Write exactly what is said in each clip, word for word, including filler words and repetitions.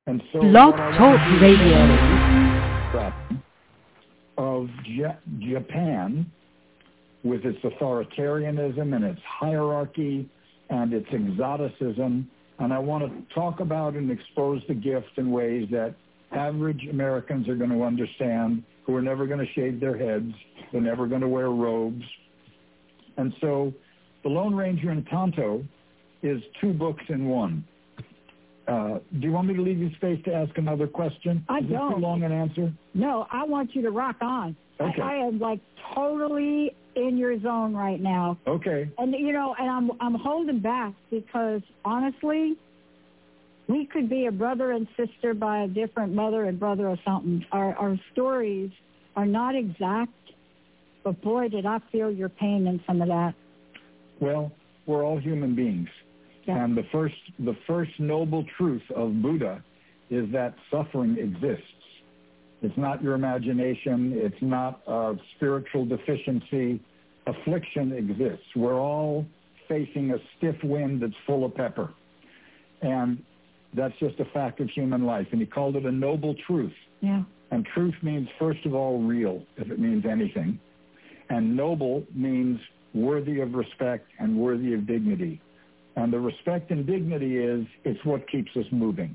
And so Blog Talk Radio of J- Japan with its authoritarianism and its hierarchy and its exoticism. And I want to talk about and expose the gift in ways that average Americans are going to understand, who are never going to shave their heads, they're never going to wear robes. And so The Lone Ranger and Tonto is two books in one. Uh, do you want me to leave you space to ask another question? I is don't. This too long an answer? No, I want you to rock on. Okay. I, I am like totally in your zone right now. Okay. And you know, and I'm I'm holding back because honestly, we could be a brother and sister by a different mother and brother or something. Our our stories are not exact, but boy, did I feel your pain in some of that. Well, we're all human beings. Yeah. And the first, the first noble truth of Buddha is that suffering exists. It's not your imagination. It's not a spiritual deficiency. Affliction exists. We're all facing a stiff wind that's full of pepper. And that's just a fact of human life. And he called it a noble truth. Yeah. And truth means, first of all, real, if it means anything. And noble means worthy of respect and worthy of dignity. And the respect and dignity is, it's what keeps us moving.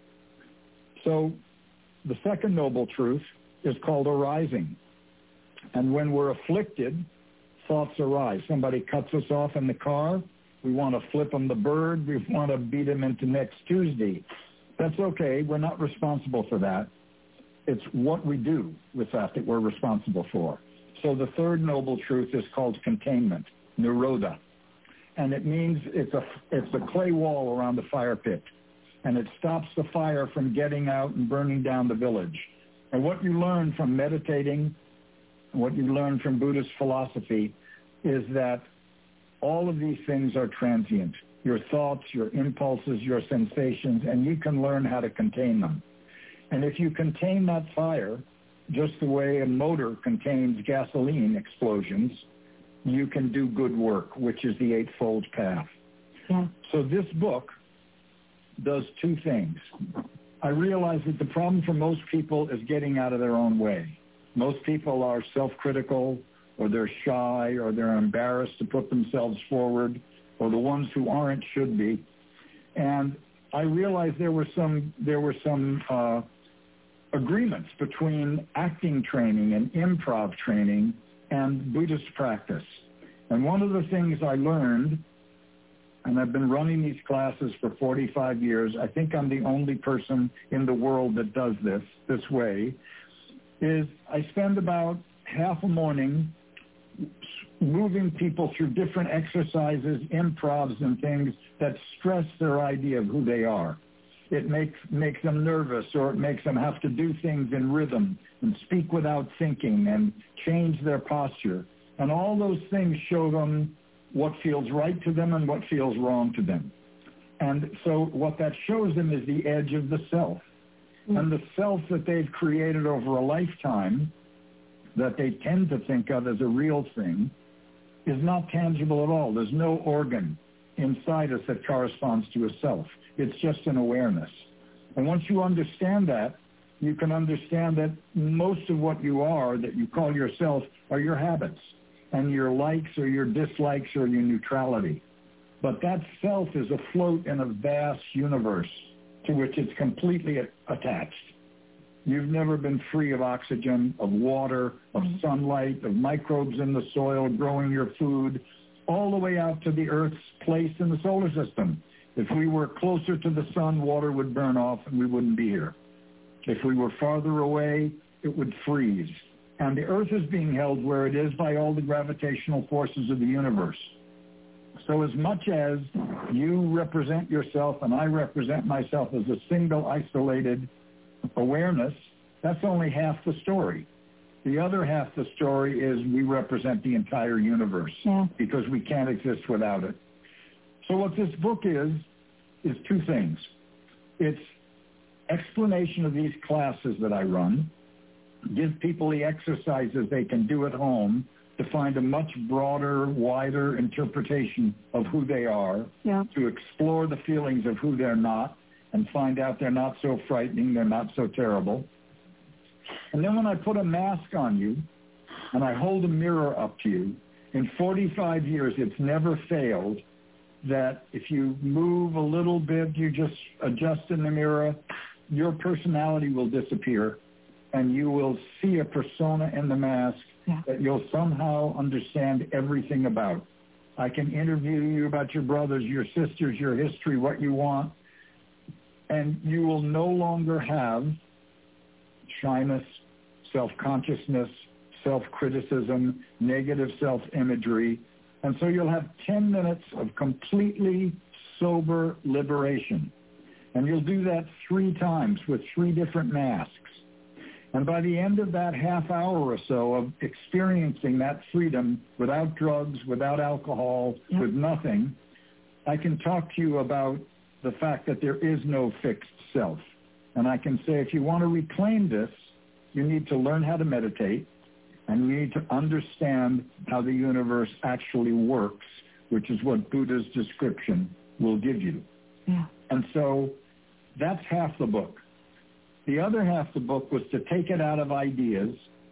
So the second noble truth is called arising. And when we're afflicted, thoughts arise. Somebody cuts us off in the car. We want to flip them the bird. We want to beat them into next Tuesday. That's okay. We're not responsible for that. It's what we do with that that we're responsible for. So the third noble truth is called containment, nirodha. And it means it's a, it's a clay wall around the fire pit. And it stops the fire from getting out and burning down the village. And what you learn from meditating, what you learn from Buddhist philosophy, is that all of these things are transient. Your thoughts, your impulses, your sensations, and you can learn how to contain them. And if you contain that fire, just the way a motor contains gasoline explosions, you can do good work, which is the Eightfold Path. Yeah. So this book does two things. I realize that the problem for most people is getting out of their own way. Most people are self-critical, or they're shy, or they're embarrassed to put themselves forward, or the ones who aren't should be. And I realized there were some there were some uh, agreements between acting training and improv training and Buddhist practice. And one of the things I learned, and I've been running these classes for forty-five years, I think I'm the only person in the world that does this this way, is I spend about half a morning moving people through different exercises, improvs, and things that stress their idea of who they are. It makes makes them nervous, or it makes them have to do things in rhythm and speak without thinking and change their posture. And all those things show them what feels right to them and what feels wrong to them. And so what that shows them is the edge of the self. Mm-hmm. And the self that they've created over a lifetime, that they tend to think of as a real thing, is not tangible at all. There's no organ inside us that corresponds to a self. It's just an awareness. And once you understand that, you can understand that most of what you are, that you call yourself, are your habits and your likes or your dislikes or your neutrality. But that self is afloat in a vast universe to which it's completely attached. You've never been free of oxygen, of water, of sunlight, of microbes in the soil, growing your food, all the way out to the Earth's place in the solar system. If we were closer to the sun, water would burn off and we wouldn't be here. If we were farther away, it would freeze. And the Earth is being held where it is by all the gravitational forces of the universe. So as much as you represent yourself and I represent myself as a single isolated awareness, that's only half the story. The other half the story is we represent the entire universe, yeah, because we can't exist without it. So what this book is, is two things. It's explanation of these classes that I run, give people the exercises they can do at home to find a much broader, wider interpretation of who they are, yeah, to explore the feelings of who they're not, and find out they're not so frightening, they're not so terrible. And then when I put a mask on you and I hold a mirror up to you, in forty-five years, it's never failed that if you move a little bit, you just adjust in the mirror, your personality will disappear, and you will see a persona in the mask yeah. that you'll somehow understand everything about. I can interview you about your brothers, your sisters, your history, what you want, and you will no longer have shyness, self-consciousness, self-criticism, negative self-imagery. And so you'll have ten minutes of completely sober liberation. And you'll do that three times with three different masks. And by the end of that half hour or so of experiencing that freedom without drugs, without alcohol, yep. with nothing, I can talk to you about the fact that there is no fixed self. And I can say, if you want to reclaim this, you need to learn how to meditate, and you need to understand how the universe actually works, which is what Buddha's description will give you. Yeah. And so that's half the book. The other half of the book was to take it out of ideas,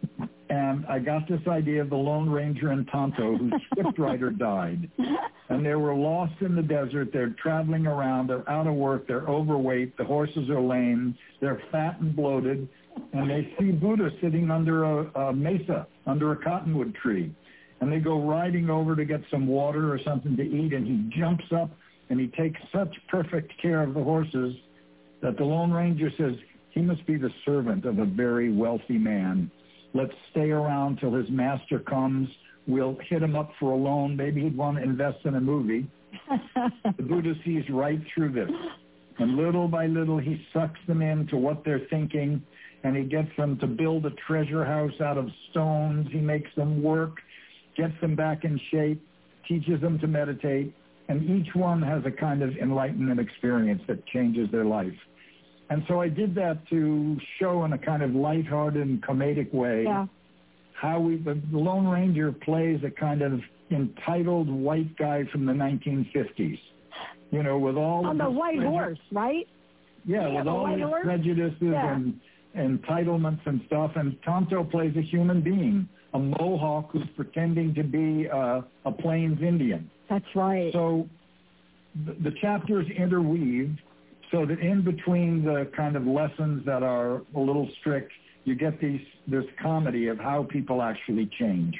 and I got this idea of the Lone Ranger and Tonto, whose scriptwriter died. And they were lost in the desert. They're traveling around. They're out of work. They're overweight. The horses are lame. They're fat and bloated. And they see Buddha sitting under a, a mesa, under a cottonwood tree. And they go riding over to get some water or something to eat, and he jumps up, and he takes such perfect care of the horses that the Lone Ranger says, he must be the servant of a very wealthy man. Let's stay around till his master comes. We'll hit him up for a loan. Maybe he'd want to invest in a movie. The Buddha sees right through this. And little by little, he sucks them into what they're thinking, and he gets them to build a treasure house out of stones. He makes them work, gets them back in shape, teaches them to meditate, and each one has a kind of enlightenment experience that changes their life. And so I did that to show in a kind of lighthearted and comedic way yeah. how we, the Lone Ranger plays a kind of entitled white guy from the nineteen fifties, you know, with all on the white prejudice. horse, right? Yeah, yeah with all his horse? prejudices yeah. and entitlements and stuff. And Tonto plays a human being, a Mohawk who's pretending to be uh, a Plains Indian. That's right. So the, the chapters interweave, so that in between the kind of lessons that are a little strict, you get these this comedy of how people actually change.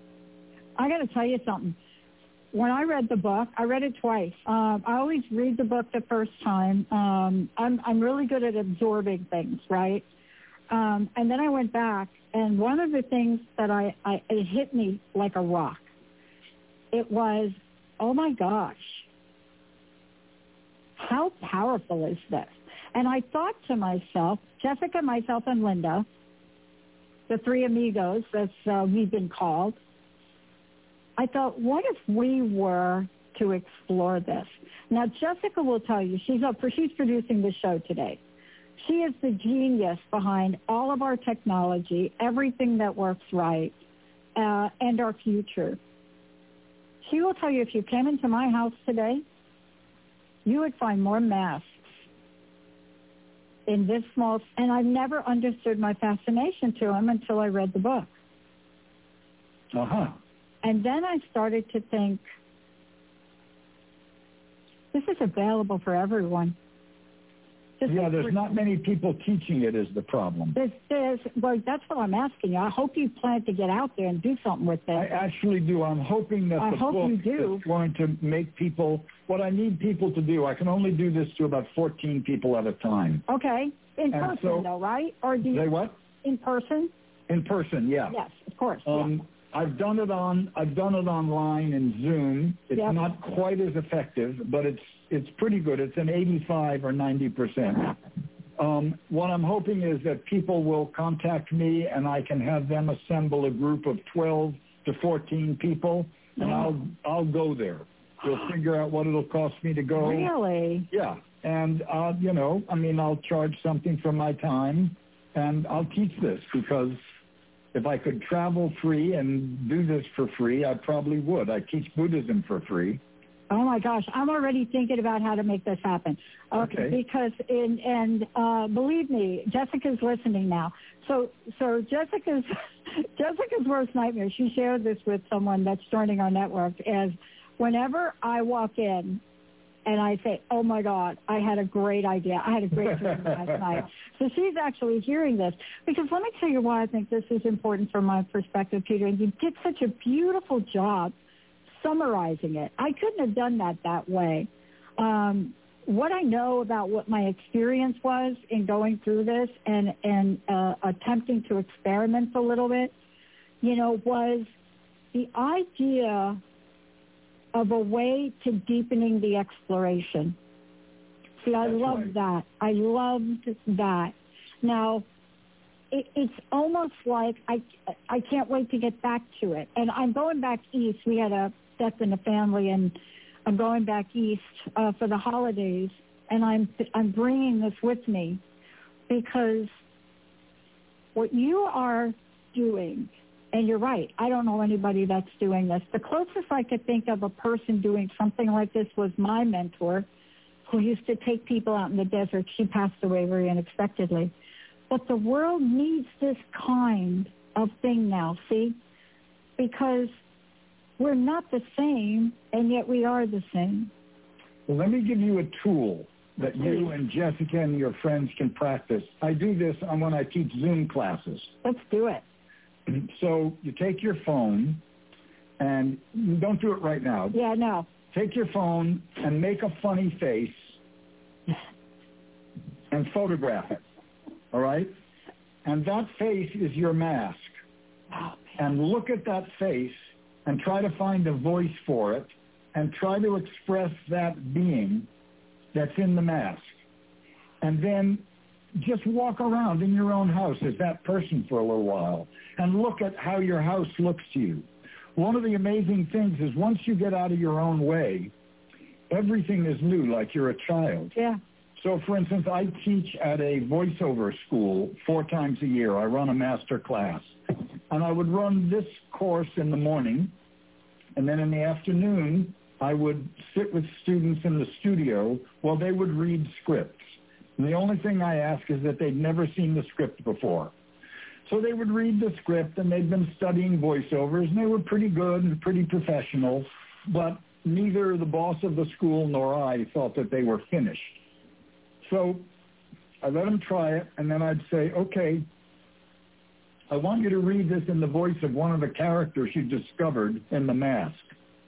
I got to tell you something. When I read the book, I read it twice. Um, I always read the book the first time. Um, I'm I'm really good at absorbing things, right? Um, and then I went back, and one of the things that I, I it hit me like a rock. It was, oh my gosh. How powerful is this? And I thought to myself, Jessica, myself, and Linda, the three amigos, as uh, we've been called, I thought, what if we were to explore this? Now, Jessica will tell you, she's up for, she's producing the show today. She is the genius behind all of our technology, everything that works right, uh, and our future. She will tell you, if you came into my house today, you would find more masks in this small, and I never understood my fascination to him until I read the book. Uh-huh. And then I started to think, this is available for everyone. This yeah, there's not many people teaching it is the problem. This is, well, that's what I'm asking you. I hope you plan to get out there and do something with this. I actually do. I'm hoping that I the hope book you do. is going to make people, what I need people to do, I can only do this to about fourteen people at a time. Okay. In and person, so, though, right? Or do you, Say what? In person? In person, yeah. Yes, of course. Um, yeah. I've done it on. I've done it online in Zoom. It's yep. not quite as effective, but it's it's pretty good. It's an eighty-five or ninety percent. Um, what I'm hoping is that people will contact me, and I can have them assemble a group of twelve to fourteen people, and yeah. I'll I'll go there. We'll figure out what it'll cost me to go. Really? Yeah, and uh, you know, I mean, I'll charge something for my time, and I'll teach this because. If I could travel free and do this for free, I probably would. I teach Buddhism for free. Oh my gosh, I'm already thinking about how to make this happen. Okay, okay. Because in and uh, believe me, Jessica's listening now. So so Jessica's Jessica's worst nightmare. She shared this with someone that's joining our network. As whenever I walk in and I say, "Oh my God, I had a great idea. I had a great dream last night." So she's actually hearing this because let me tell you why I think this is important from my perspective, Peter. And you did such a beautiful job summarizing it. I couldn't have done that that way. Um, what I know about what my experience was in going through this and, and uh, attempting to experiment a little bit, you know, was the idea of a way to deepening the exploration. See, I That's loved right. that. I loved that. Now, it, it's almost like I, I can't wait to get back to it. And I'm going back east. We had a death in the family, and I'm going back east uh, for the holidays, and I'm I'm bringing this with me because what you are doing, and you're right, I don't know anybody that's doing this. The closest I could think of a person doing something like this was my mentor, who used to take people out in the desert. She passed away very unexpectedly. But the world needs this kind of thing now, see? Because we're not the same, and yet we are the same. Well, let me give you a tool that Please. you and Jessica and your friends can practice. I do this on when I teach Zoom classes. Let's do it. So you take your phone, and don't do it right now. Yeah, no. Take your phone and make a funny face and photograph it, all right? And that face is your mask. Oh, and look at that face and try to find a voice for it and try to express that being that's in the mask. And then just walk around in your own house as that person for a little while and look at how your house looks to you. One of the amazing things is once you get out of your own way, everything is new, like you're a child. Yeah. So, for instance, I teach at a voiceover school four times a year. I run a master class. And I would run this course in the morning, and then in the afternoon, I would sit with students in the studio while they would read scripts. And the only thing I ask is that they'd never seen the script before. So they would read the script, and they'd been studying voiceovers, and they were pretty good and pretty professional, but neither the boss of the school nor I thought that they were finished. So I let them try it, and then I'd say, okay, I want you to read this in the voice of one of the characters you discovered in the mask.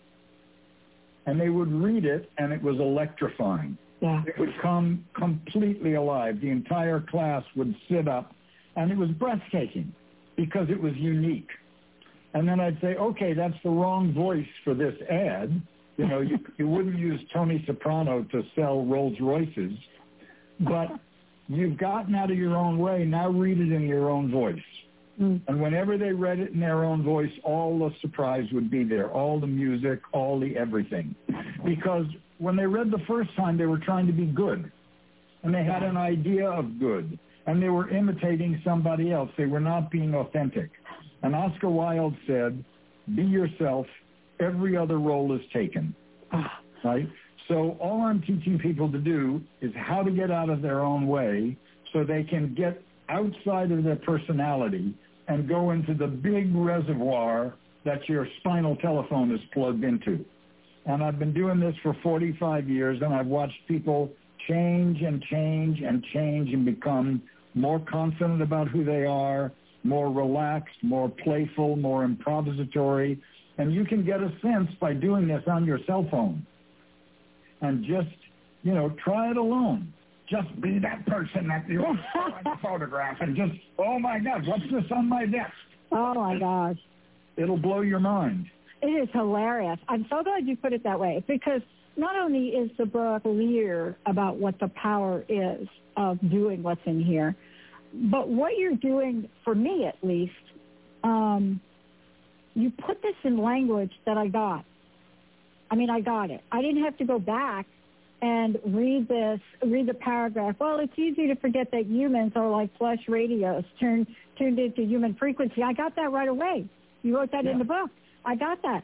And they would read it, and it was electrifying. Yeah. It would come completely alive. The entire class would sit up, and it was breathtaking because it was unique. And then I'd say, okay, that's the wrong voice for this ad. You know, you, you wouldn't use Tony Soprano to sell Rolls Royces, but you've gotten out of your own way. Now read it in your own voice. Mm. And whenever they read it in their own voice, all the surprise would be there, all the music, all the everything. Because when they read the first time, they were trying to be good. And they had an idea of good. And they were imitating somebody else. They were not being authentic. And Oscar Wilde said, be yourself. Every other role is taken. Right? So all I'm teaching people to do is how to get out of their own way so they can get outside of their personality and go into the big reservoir that your spinal telephone is plugged into. And I've been doing this for forty-five years, and I've watched people change and change and change and become more confident about who they are, more relaxed, more playful, more improvisatory. And you can get a sense by doing this on your cell phone. And just, you know, try it alone. Just be that person that you saw in the photograph and just, oh, my God, what's this on my desk? Oh, my gosh. It'll blow your mind. It is hilarious. I'm so glad you put it that way because not only is the book clear about what the power is of doing what's in here, but what you're doing, for me at least, um, you put this in language that I got. I mean, I got it. I didn't have to go back and read this, read the paragraph. Well, it's easy to forget that humans are like flesh radios turned tuned into human frequency. I got that right away. You wrote that yeah. in the book. I got that.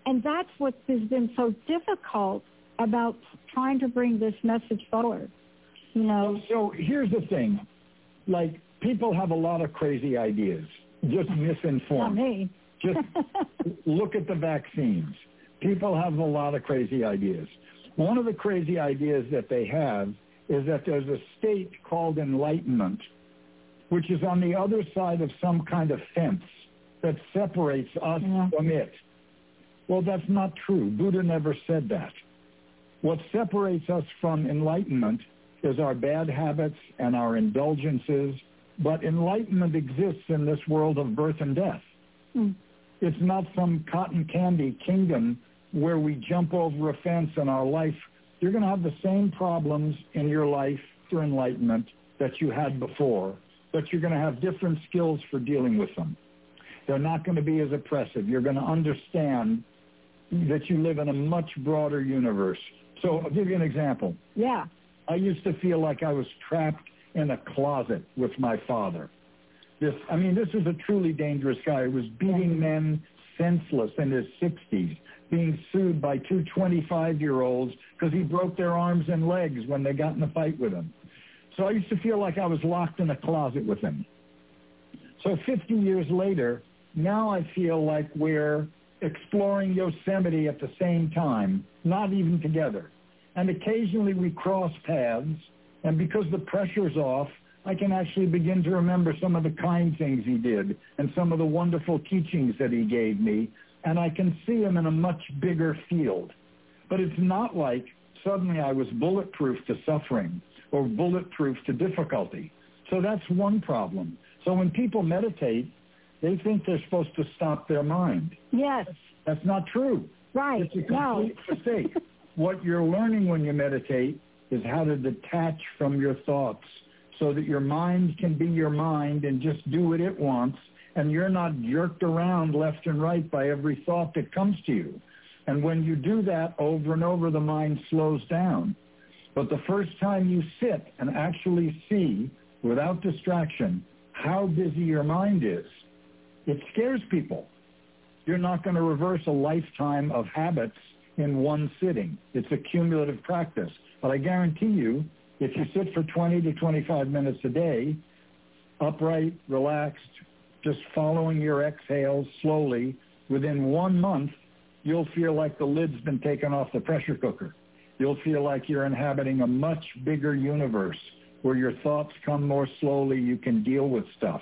and that's what has been so difficult about trying to bring this message forward. You know. So here's the thing, like people have a lot of crazy ideas, just misinformed. Not me. Just look at the vaccines. People have a lot of crazy ideas. One of the crazy ideas that they have is that there's a state called enlightenment, which is on the other side of some kind of fence that separates us yeah. from it. Well, that's not true. Buddha never said that. What separates us from enlightenment is our bad habits and our indulgences, but enlightenment exists in this world of birth and death. Mm. It's not some cotton candy kingdom where we jump over a fence in our life. You're going to have the same problems in your life through enlightenment that you had before, but you're going to have different skills for dealing with them. They're not going to be as oppressive. You're going to understand that you live in a much broader universe. So I'll give you an example. Yeah. I used to feel like I was trapped in a closet with my father. This, I mean, this was a truly dangerous guy. He was beating men senseless in his sixties, being sued by two twenty-five-year-olds because he broke their arms and legs when they got in a fight with him. So I used to feel like I was locked in a closet with him. So fifty years later, now I feel like we're exploring Yosemite at the same time, not even together. And occasionally we cross paths, and because the pressure's off, I can actually begin to remember some of the kind things he did and some of the wonderful teachings that he gave me, and I can see him in a much bigger field. But it's not like suddenly I was bulletproof to suffering or bulletproof to difficulty. So that's one problem. So when people meditate, they think they're supposed to stop their mind. Yes. That's not true. Right. It's a complete no. mistake. What you're learning when you meditate is how to detach from your thoughts so that your mind can be your mind and just do what it wants, and you're not jerked around left and right by every thought that comes to you. And when you do that over and over, the mind slows down. But the first time you sit and actually see, without distraction, how busy your mind is, it scares people. You're not going to reverse a lifetime of habits in one sitting. It's a cumulative practice. But I guarantee you, if you sit for twenty to twenty-five minutes a day, upright, relaxed, just following your exhales slowly, within one month, you'll feel like the lid's been taken off the pressure cooker. You'll feel like you're inhabiting a much bigger universe where your thoughts come more slowly, you can deal with stuff.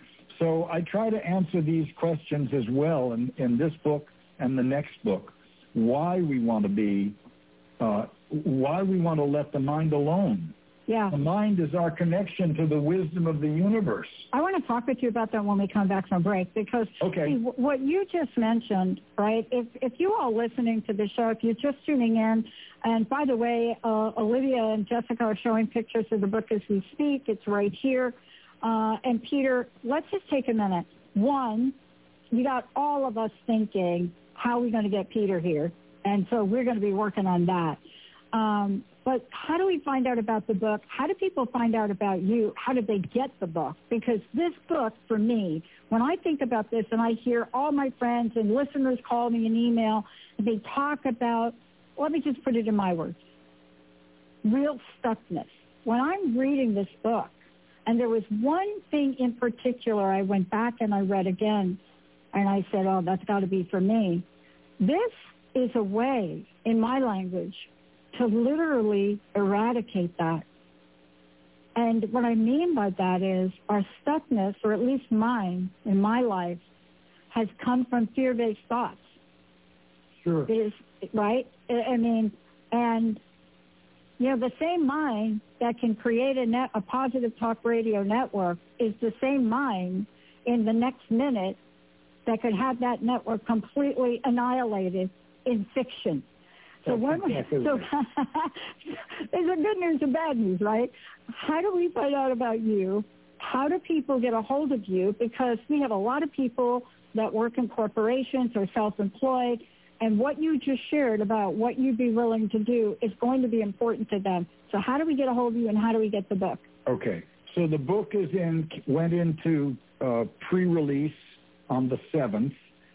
So I try to answer these questions as well in, in this book and the next book, why we want to be, uh, why we want to let the mind alone. Yeah. The mind is our connection to the wisdom of the universe. I want to talk with you about that when we come back from break, because okay. see, what you just mentioned, right, if, if you all listening to the show, if you're just tuning in, and by the way, uh, Olivia and Jessica are showing pictures of the book as we speak. It's right here. Uh, and Peter, let's just take a minute. One, you got all of us thinking, how are we going to get Peter here? And so we're going to be working on that. Um, but how do we find out about the book? How do people find out about you? How did they get the book? Because this book, for me, when I think about this and I hear all my friends and listeners call me an email, and they talk about, let me just put it in my words, real stuckness. When I'm reading this book, and there was one thing in particular I went back and I read again, and I said, oh, that's got to be for me. This is a way, in my language, to literally eradicate that. And what I mean by that is our stuckness, or at least mine in my life, has come from fear-based thoughts. Sure. It is, right? I mean, and, you know, the same mind that can create a, net, a positive talk radio network is the same mind in the next minute that could have that network completely annihilated in fiction. So, when we, so there's a good news and bad news, right? How do we find out about you? How do people get a hold of you? Because we have a lot of people that work in corporations or self-employed, and what you just shared about what you'd be willing to do is going to be important to them. So how do we get a hold of you, and how do we get the book? Okay. So the book is in went into uh, pre-release on the seventh,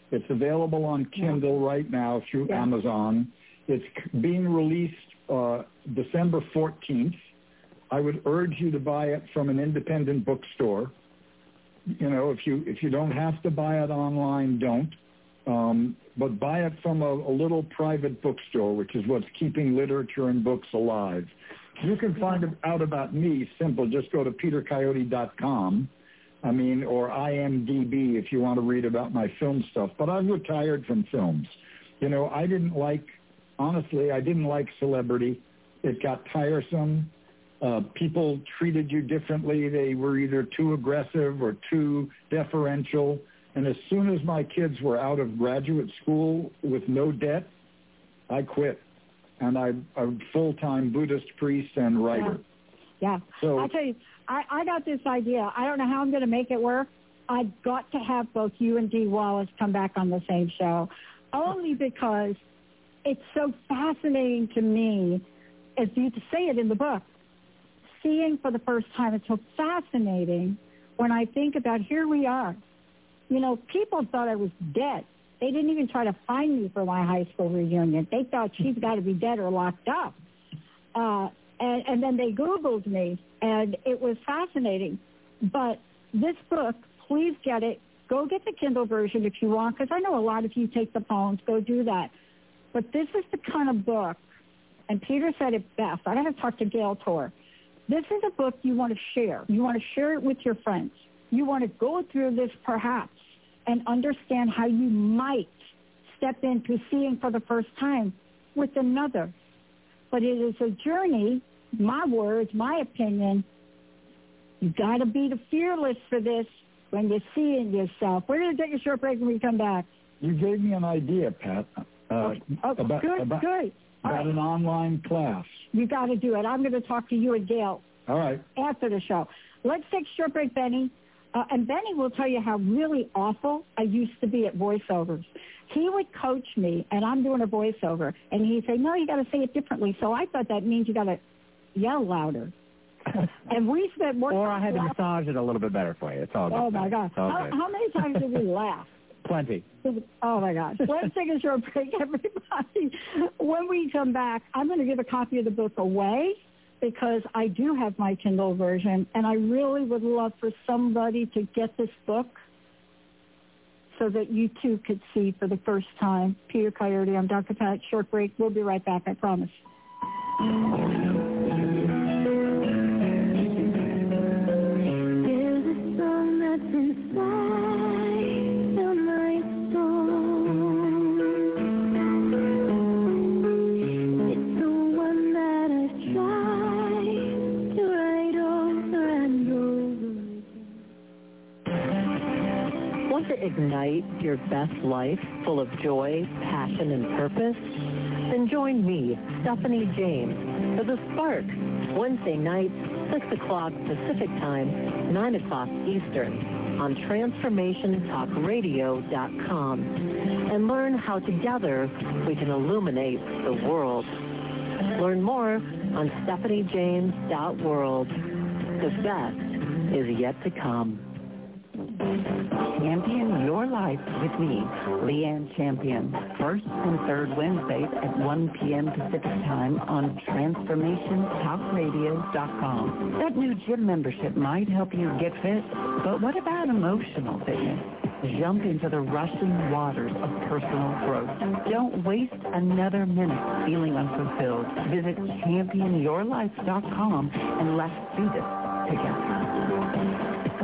It's available on Kindle right now through Yeah. Amazon. It's being released uh, December fourteenth. I would urge you to buy it from an independent bookstore. You know, if you if you don't have to buy it online, don't. Um, but buy it from a, a little private bookstore, which is what's keeping literature and books alive. You can find out about me, simple. Just go to peter coyote dot com. I mean, or I M D B if you want to read about my film stuff. But I've retired from films. You know, I didn't like, honestly, I didn't like celebrity. It got tiresome. Uh, people treated you differently. They were either too aggressive or too deferential. And as soon as my kids were out of graduate school with no debt, I quit. And I'm a full-time Buddhist priest and writer. Yeah. yeah. So I tell you, I, I got this idea. I don't know how I'm going to make it work. I've got to have both you and Dee Wallace come back on the same show, only because it's so fascinating to me, as you say it in the book, seeing for the first time. It's so fascinating when I think about here we are. You know, people thought I was dead. They didn't even try to find me for my high school reunion. They thought she's got to be dead or locked up. Uh, and, and then they Googled me, and it was fascinating. But this book, please get it. Go get the Kindle version if you want, because I know a lot of you take the phones. Go do that. But this is the kind of book, and Peter said it best. I got to talk to Gail Tor. This is a book you want to share. You want to share it with your friends. You want to go through this perhaps and understand how you might step into seeing for the first time with another. But it is a journey, my words, my opinion. You got to be the fearless for this when you're seeing yourself. We're going to take a short break when we come back. You gave me an idea, Pat, uh, oh, oh, about, good, about, good. about right. an online class. You got to do it. I'm going to talk to you and Gail All right. after the show. Let's take a short break, Benny. Uh, and Benny will tell you how really awful I used to be at voiceovers. He would coach me, and I'm doing a voiceover, and he'd say, no, you got to say it differently. So I thought that means you got to yell louder. And we spent more Or I had to laugh- massage it a little bit better for you. It's all good. Oh, my God. All How, good. how many times did we laugh? Plenty. Oh, my gosh. Let's take a short break, everybody. When we come back, I'm going to give a copy of the book away, because I do have my Kindle version, and I really would love for somebody to get this book so that you too could see for the first time. Peter Coyote, I'm Doctor Pat. Short break. We'll be right back, I promise. There's a song that's inside of my soul. It's the one that I've tried to write over and over. Want to ignite your best life full of joy, passion, and purpose? Then join me, Stephanie James, for The Spark, Wednesday nights, six o'clock Pacific Time, nine o'clock Eastern, on transformation talk radio dot com, and learn how together we can illuminate the world. Learn more on stephanie james dot world. The best is yet to come. Champion Your Life with me, Leanne Champion. First and third Wednesdays at one p.m. Pacific Time on transformation talk radio dot com. That new gym membership might help you get fit, but what about emotional fitness? Jump into the rushing waters of personal growth. Don't waste another minute feeling unfulfilled. Visit champion your life dot com and let's do this together.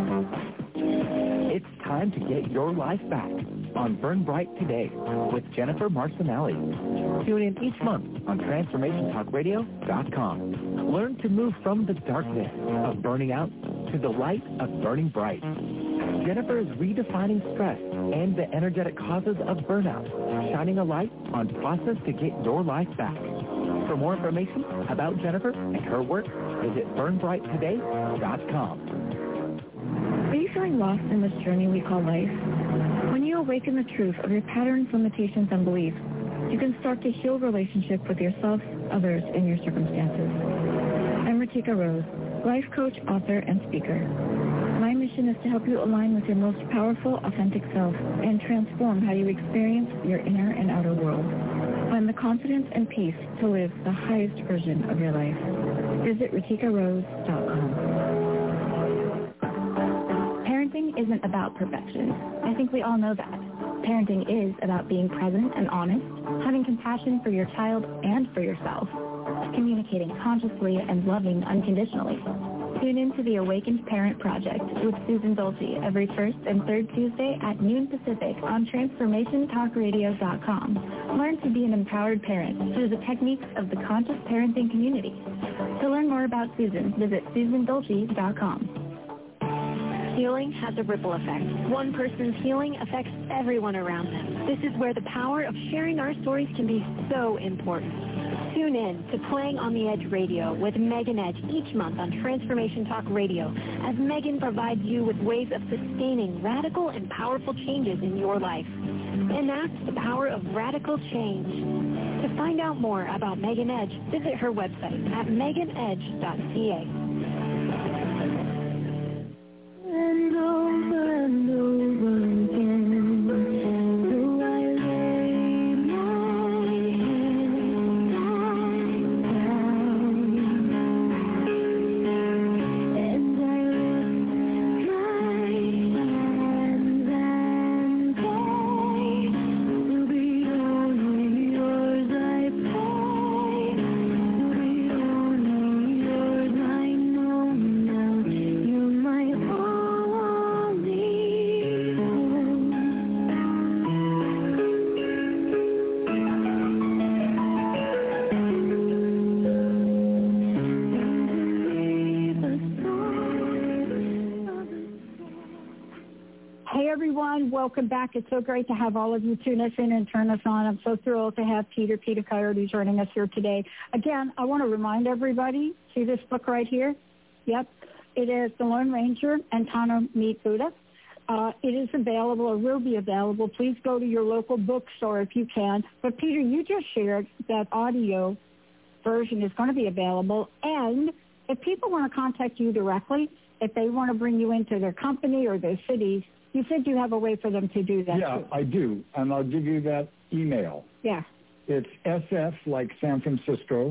It's time to get your life back on Burn Bright Today with Jennifer Marcinelli. Tune in each month on transformation talk radio dot com. Learn to move from the darkness of burning out to the light of burning bright. Jennifer is redefining stress and the energetic causes of burnout, shining a light on process to get your life back. For more information about Jennifer and her work, visit burn bright today dot com. Are you feeling lost in this journey we call life? When you awaken the truth of your patterns, limitations, and beliefs, you can start to heal relationship with yourself, others, and your circumstances. I'm Ratika Rose, life coach, author, and speaker. My mission mission is to help you align with your most powerful, authentic self and transform how you experience your inner and outer world. Find the confidence and peace to live the highest version of your life. Visit Ratika Rose dot com. Parenting isn't about perfection. I think we all know that. Parenting is about being present and honest, having compassion for your child and for yourself, communicating consciously and loving unconditionally. Tune in to the Awakened Parent Project with Susan Dolce every first and third Tuesday at noon Pacific on Transformation Talk Radio dot com. Learn to be an empowered parent through the techniques of the conscious parenting community. To learn more about Susan, visit Susan Dolce dot com. Healing has a ripple effect. One person's healing affects everyone around them. This is where the power of sharing our stories can be so important. Tune in to Playing on the Edge Radio with Megan Edge each month on Transformation Talk Radio as Megan provides you with ways of sustaining radical and powerful changes in your life. Enact the power of radical change. To find out more about Megan Edge, visit her website at megan edge dot c a. And over and over again, do I lay my head down, and I lift my hands and say, to be only yours I pray, to be only yours I know now, you're my only. Hey everyone, welcome back. It's so great to have all of you tune us in and turn us on. I'm so thrilled to have Peter, Peter Coyote joining us here today. Again, I want to remind everybody, see this book right here? Yep. It is The Lone Ranger and Tano Meet Buddha. Uh, it is available or will be available. Please go to your local bookstore if you can. But Peter, you just shared that audio version is going to be available. And if people want to contact you directly, if they want to bring you into their company or their cities, you said you have a way for them to do that. Yeah, too. I do. And I'll give you that email. Yeah. It's S F like San Francisco,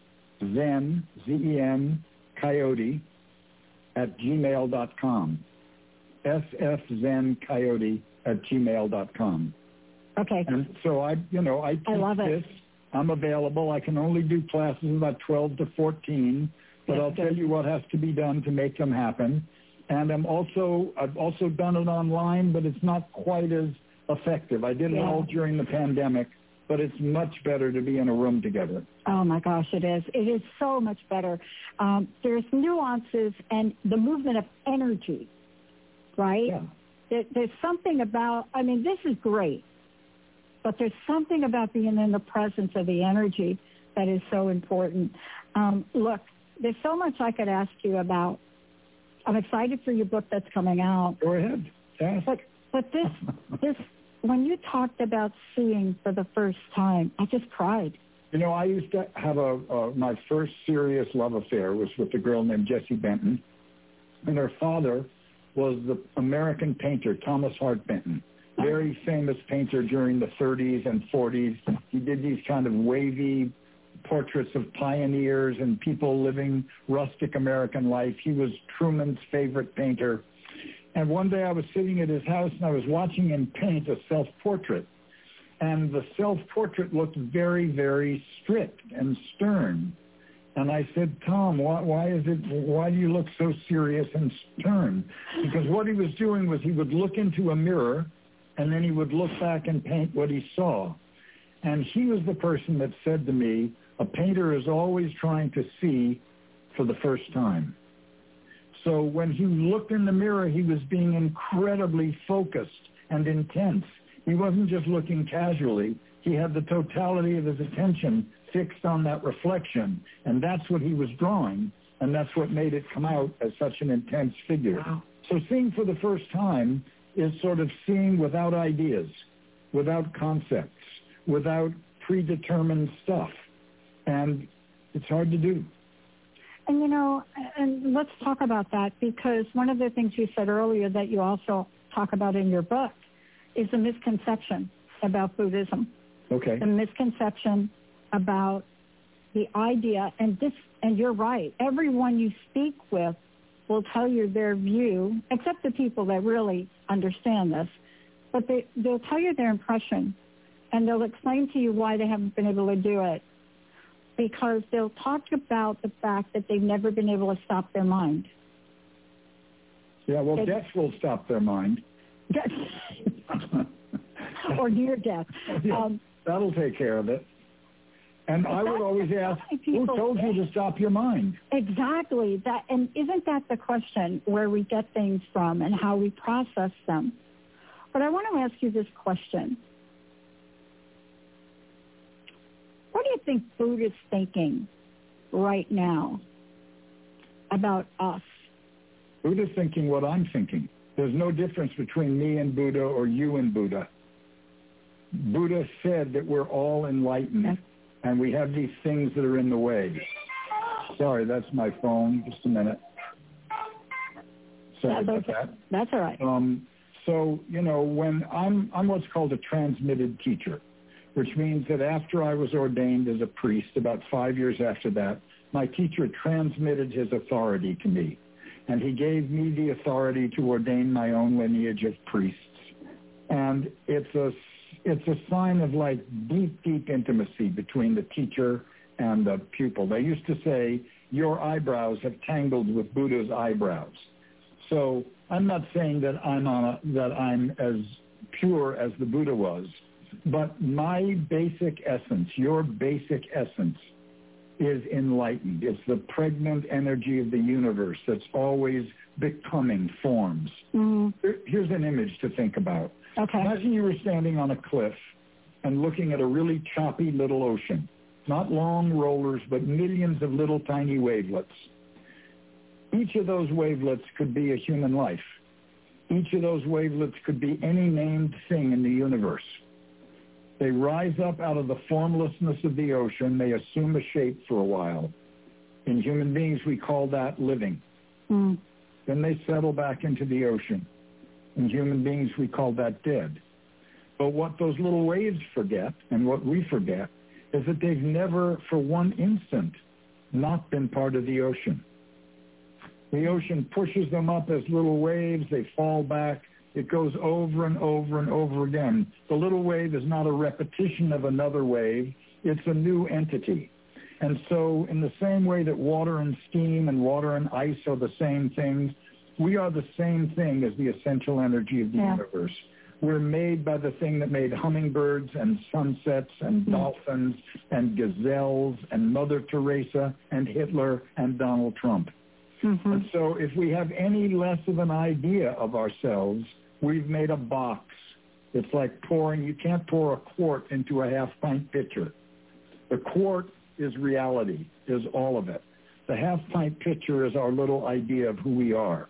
Zen, Z E N, Coyote, at gmail dot com. S F Zen Coyote at gmail dot com. Okay. And so I, you know, I teach I love it. this. I'm available. I can only do classes about twelve to fourteen, but That's I'll good. tell you what has to be done to make them happen. And I'm also, I've also done it online, but it's not quite as effective. I did it Yeah. all during the pandemic, but it's much better to be in a room together. Oh, my gosh, it is. It is so much better. Um, there's nuances and the movement of energy, right? Yeah. There, there's something about, I mean, this is great, but there's something about being in the presence of the energy that is so important. Um, look, there's so much I could ask you about. I'm excited for your book that's coming out. Go ahead. Ask. But, but this, this, when you talked about seeing for the first time, I just cried. You know, I used to have a, uh, my first serious love affair was with a girl named Jessie Benton, and her father was the American painter Thomas Hart Benton, very famous painter during the thirties and forties. He did these kind of wavy portraits of pioneers and people living rustic American life. He was Truman's favorite painter. And one day I was sitting at his house and I was watching him paint a self-portrait. And the self-portrait looked very, very strict and stern. And I said, Tom, why, why is it, why do you look so serious and stern? Because what he was doing was he would look into a mirror and then he would look back and paint what he saw. And he was the person that said to me, a painter is always trying to see for the first time. So when he looked in the mirror, he was being incredibly focused and intense. He wasn't just looking casually. He had the totality of his attention fixed on that reflection, and that's what he was drawing, and that's what made it come out as such an intense figure. Wow. So seeing for the first time is sort of seeing without ideas, without concepts, without predetermined stuff, and it's hard to do. And, you know, and let's talk about that, because one of the things you said earlier that you also talk about in your book is the misconception about Buddhism. Okay. The misconception about the idea, and this, and you're right, everyone you speak with will tell you their view, except the people that really understand this, but they, they'll tell you their impression, and they'll explain to you why they haven't been able to do it, because they'll talk about the fact that they've never been able to stop their mind. Yeah, well, They- death will stop their mind. Or near death. Yeah, Um, that'll take care of it. And I would that's- always that's ask, why who people told you say- to stop your mind? Exactly. That, and isn't that the question, where we get things from and how we process them? But I want to ask you this question. What do you think Buddha's thinking right now about us? Buddha's thinking what I'm thinking. There's no difference between me and Buddha or you and Buddha. Buddha said that we're all enlightened, Yes. and we have these things that are in the way. Sorry, that's my phone. Just a minute. Sorry That's about okay. that. That's all right. Um, so, you know, when I'm, I'm what's called a transmitted teacher, which means that after I was ordained as a priest, about five years after that, my teacher transmitted his authority to me. And he gave me the authority to ordain my own lineage of priests. And it's a, it's a sign of like deep, deep intimacy between the teacher and the pupil. They used to say, your eyebrows have tangled with Buddha's eyebrows. So I'm not saying that I'm on a, that I'm as pure as the Buddha was, but my basic essence, your basic essence, is enlightened. It's the pregnant energy of the universe that's always becoming forms. Mm-hmm. Here- Here's an image to think about. Okay. Imagine you were standing on a cliff and looking at a really choppy little ocean. Not long rollers, but millions of little tiny wavelets. Each of those wavelets could be a human life. Each of those wavelets could be any named thing in the universe. They rise up out of the formlessness of the ocean. They assume a shape for a while. In human beings, we call that living. Mm. Then they settle back into the ocean. In human beings, we call that dead. But what those little waves forget, and what we forget, is that they've never, for one instant, not been part of the ocean. The ocean pushes them up as little waves. They fall back. It goes over and over and over again. The little wave is not a repetition of another wave. It's a new entity. And so in the same way that water and steam and water and ice are the same things, we are the same thing as the essential energy of the Yeah. universe. We're made by the thing that made hummingbirds and sunsets and Mm. dolphins and gazelles and Mother Teresa and Hitler and Donald Trump. Mm-hmm. And so if we have any less of an idea of ourselves, we've made a box. It's like pouring, you can't pour a quart into a half-pint pitcher. The quart is reality, is all of it. The half-pint pitcher is our little idea of who we are.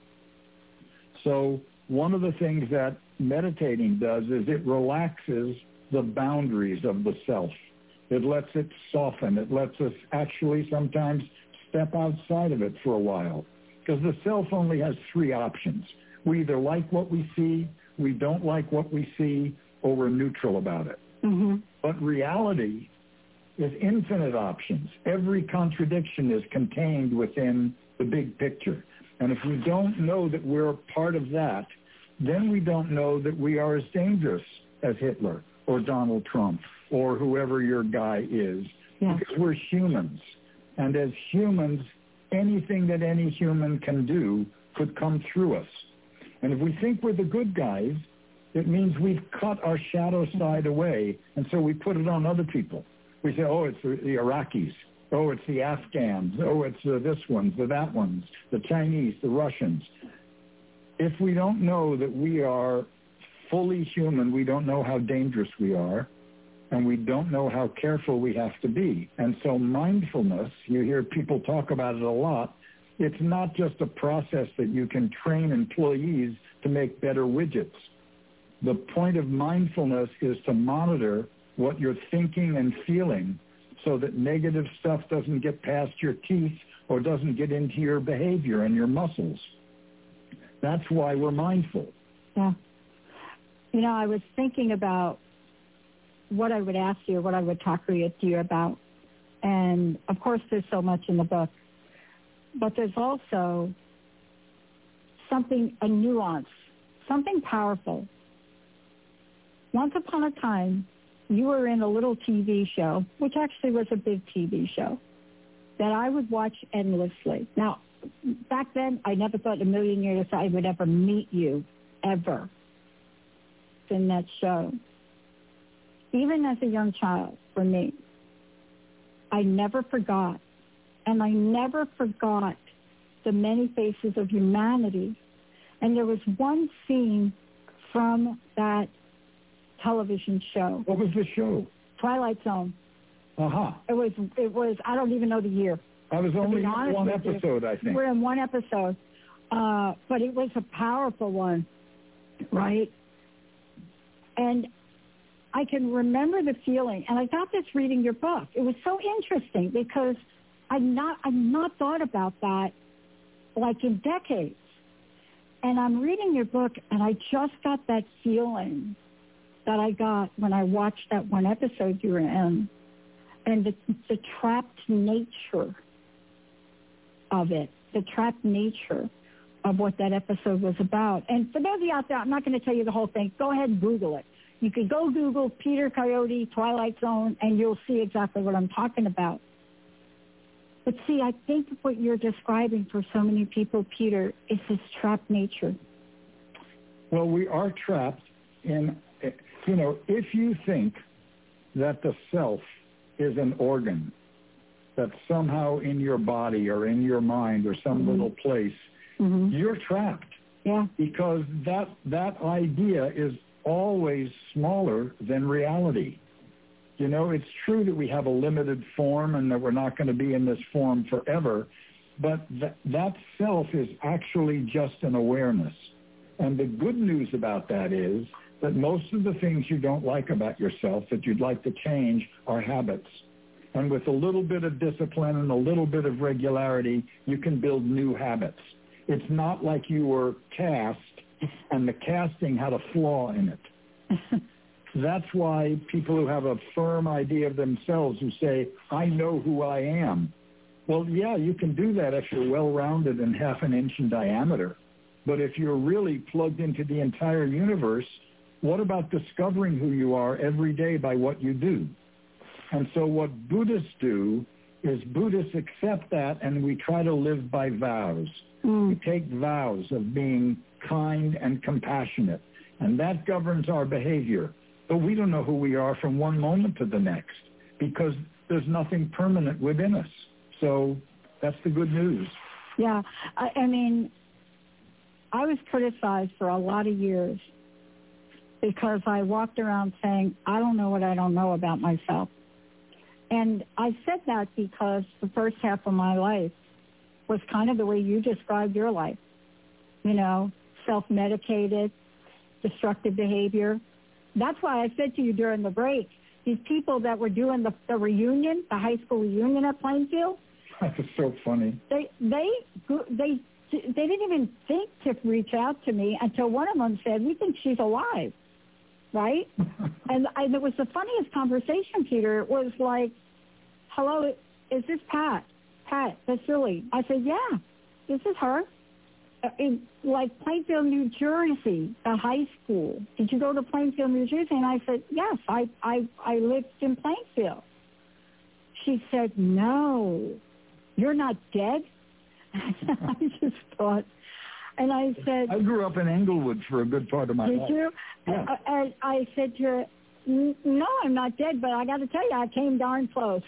So one of the things that meditating does is it relaxes the boundaries of the self. It lets it soften. It lets us actually sometimes step outside of it for a while. Because the self only has three options. We either like what we see, we don't like what we see, or we're neutral about it. Mm-hmm. But reality is infinite options. Every contradiction is contained within the big picture. And if we don't know that we're part of that, then we don't know that we are as dangerous as Hitler or Donald Trump or whoever your guy is. Yeah. Because we're humans. And as humans, anything that any human can do could come through us. And if we think we're the good guys, it means we've cut our shadow side away, and so we put it on other people. We say, oh, it's the, the Iraqis. Oh, it's the Afghans. Oh, it's the this ones, the that ones, the Chinese, the Russians. If we don't know that we are fully human, we don't know how dangerous we are, and we don't know how careful we have to be. And so mindfulness, you hear people talk about it a lot, it's not just a process that you can train employees to make better widgets. The point of mindfulness is to monitor what you're thinking and feeling so that negative stuff doesn't get past your teeth or doesn't get into your behavior and your muscles. That's why we're mindful. Yeah. You know, I was thinking about what I would ask you, what I would talk to you about. And, of course, there's so much in the book. But there's also something, a nuance, something powerful. Once upon a time, you were in a little T V show, which actually was a big T V show, that I would watch endlessly. Now, back then, I never thought in a million years I would ever meet you, ever, in that show. Even as a young child, for me, I never forgot, and I never forgot the many faces of humanity. And there was one scene from that television show. What was the show? Twilight Zone. Uh-huh. It was, it was, I don't even know the year. I was only in one you, episode, I think. We're in one episode. Uh, but it was a powerful one, right? And I can remember the feeling, and I got this reading your book. It was so interesting because I've not, I've not thought about that like in decades. And I'm reading your book, and I just got that feeling that I got when I watched that one episode you were in, and the, the trapped nature of it, the trapped nature of what that episode was about. And for those of you out there, I'm not going to tell you the whole thing. Go ahead and Google it. You could go Google Peter Coyote, Twilight Zone, and you'll see exactly what I'm talking about. But see, I think what you're describing for so many people, Peter, is this trapped nature. Well, we are trapped in, you know, if you think that the self is an organ that's somehow in your body or in your mind or some mm-hmm. little place, mm-hmm. you're trapped. Yeah. Because that that idea is always smaller than reality. You know, it's true that we have a limited form and that we're not going to be in this form forever, but th- that self is actually just an awareness. And the good news about that is that most of the things you don't like about yourself that you'd like to change are habits. And with a little bit of discipline and a little bit of regularity, you can build new habits. It's not like you were cast and the casting had a flaw in it. That's why people who have a firm idea of themselves who say, I know who I am. Well, yeah, you can do that if you're well-rounded and half an inch in diameter. But if you're really plugged into the entire universe, what about discovering who you are every day by what you do? And so what Buddhists do is Buddhists accept that, and we try to live by vows. Mm. We take vows of being kind and compassionate, and that governs our behavior. But we don't know who we are from one moment to the next because there's nothing permanent within us. So that's the good news. Yeah, I, I mean, I was criticized for a lot of years because I walked around saying, I don't know what I don't know about myself. And I said that because the first half of my life was kind of the way you described your life. You know, self-medicated, destructive behavior. That's why I said to you during the break, these people that were doing the, the reunion, the high school reunion at Plainfield. That's so funny. They, they, they, they didn't even think to reach out to me until one of them said, we think she's alive. Right? and, and it was the funniest conversation, Peter. It was like, hello, is this Pat? Pat, that's Silly. I said, yeah, this is her. In, like Plainfield, New Jersey, the high school. Did you go to Plainfield, New Jersey? And I said, yes, I, I, I lived in Plainfield. She said, no, you're not dead? I just thought, and I said... I grew up in Englewood for a good part of my did life. Did you? Yeah. And I said to her, no, I'm not dead, but I got to tell you, I came darn close.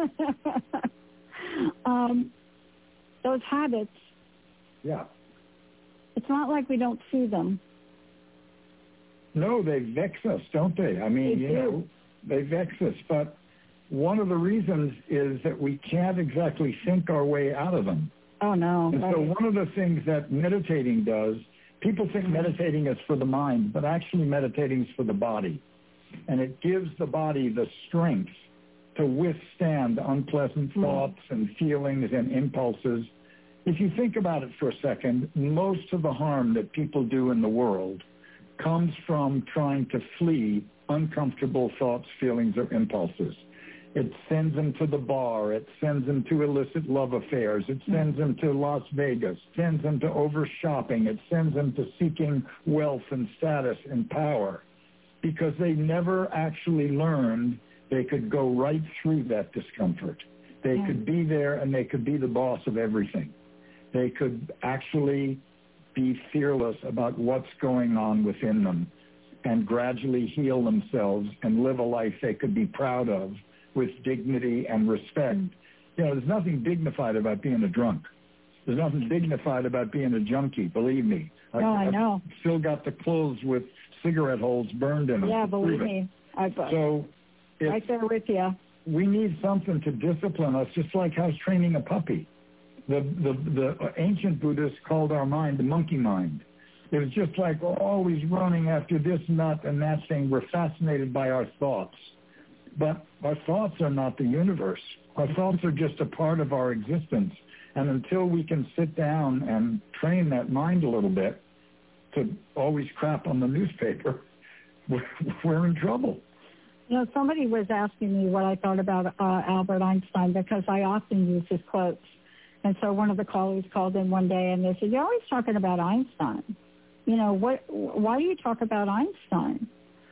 um, those habits. Yeah. It's not like we don't see them. No, they vex us, don't they? I mean, they you do. know, they vex us. But one of the reasons is that we can't exactly think our way out of them. Oh, no. And so one of the things that meditating does, people think meditating is for the mind, but actually meditating is for the body. And it gives the body the strength to withstand unpleasant Mm-hmm. thoughts and feelings and impulses. If you think about it for a second, most of the harm that people do in the world comes from trying to flee uncomfortable thoughts, feelings, or impulses. It sends them to the bar. It sends them to illicit love affairs. It sends them to Las Vegas, sends them to over shopping. It sends them to seeking wealth and status and power because they never actually learned they could go right through that discomfort. They Yeah. could be there and they could be the boss of everything. They could actually be fearless about what's going on within them and gradually heal themselves and live a life they could be proud of with dignity and respect. Mm. You know, there's nothing dignified about being a drunk. There's nothing dignified about being a junkie, believe me. No, I, I know. I've still got the clothes with cigarette holes burned in them. Yeah, believe me. I've, so right there with you. We need something to discipline us, just like house training a puppy. The, the, the ancient Buddhists called our mind the monkey mind. It was just like we're always running after this nut and that thing. We're fascinated by our thoughts. But our thoughts are not the universe. Our thoughts are just a part of our existence. And until we can sit down and train that mind a little bit to always crap on the newspaper, we're, we're in trouble. You know, somebody was asking me what I thought about uh, Albert Einstein because I often use his quotes. And so one of the callers called in one day and they said, "You're always talking about Einstein. You know, what? Why do you talk about Einstein?"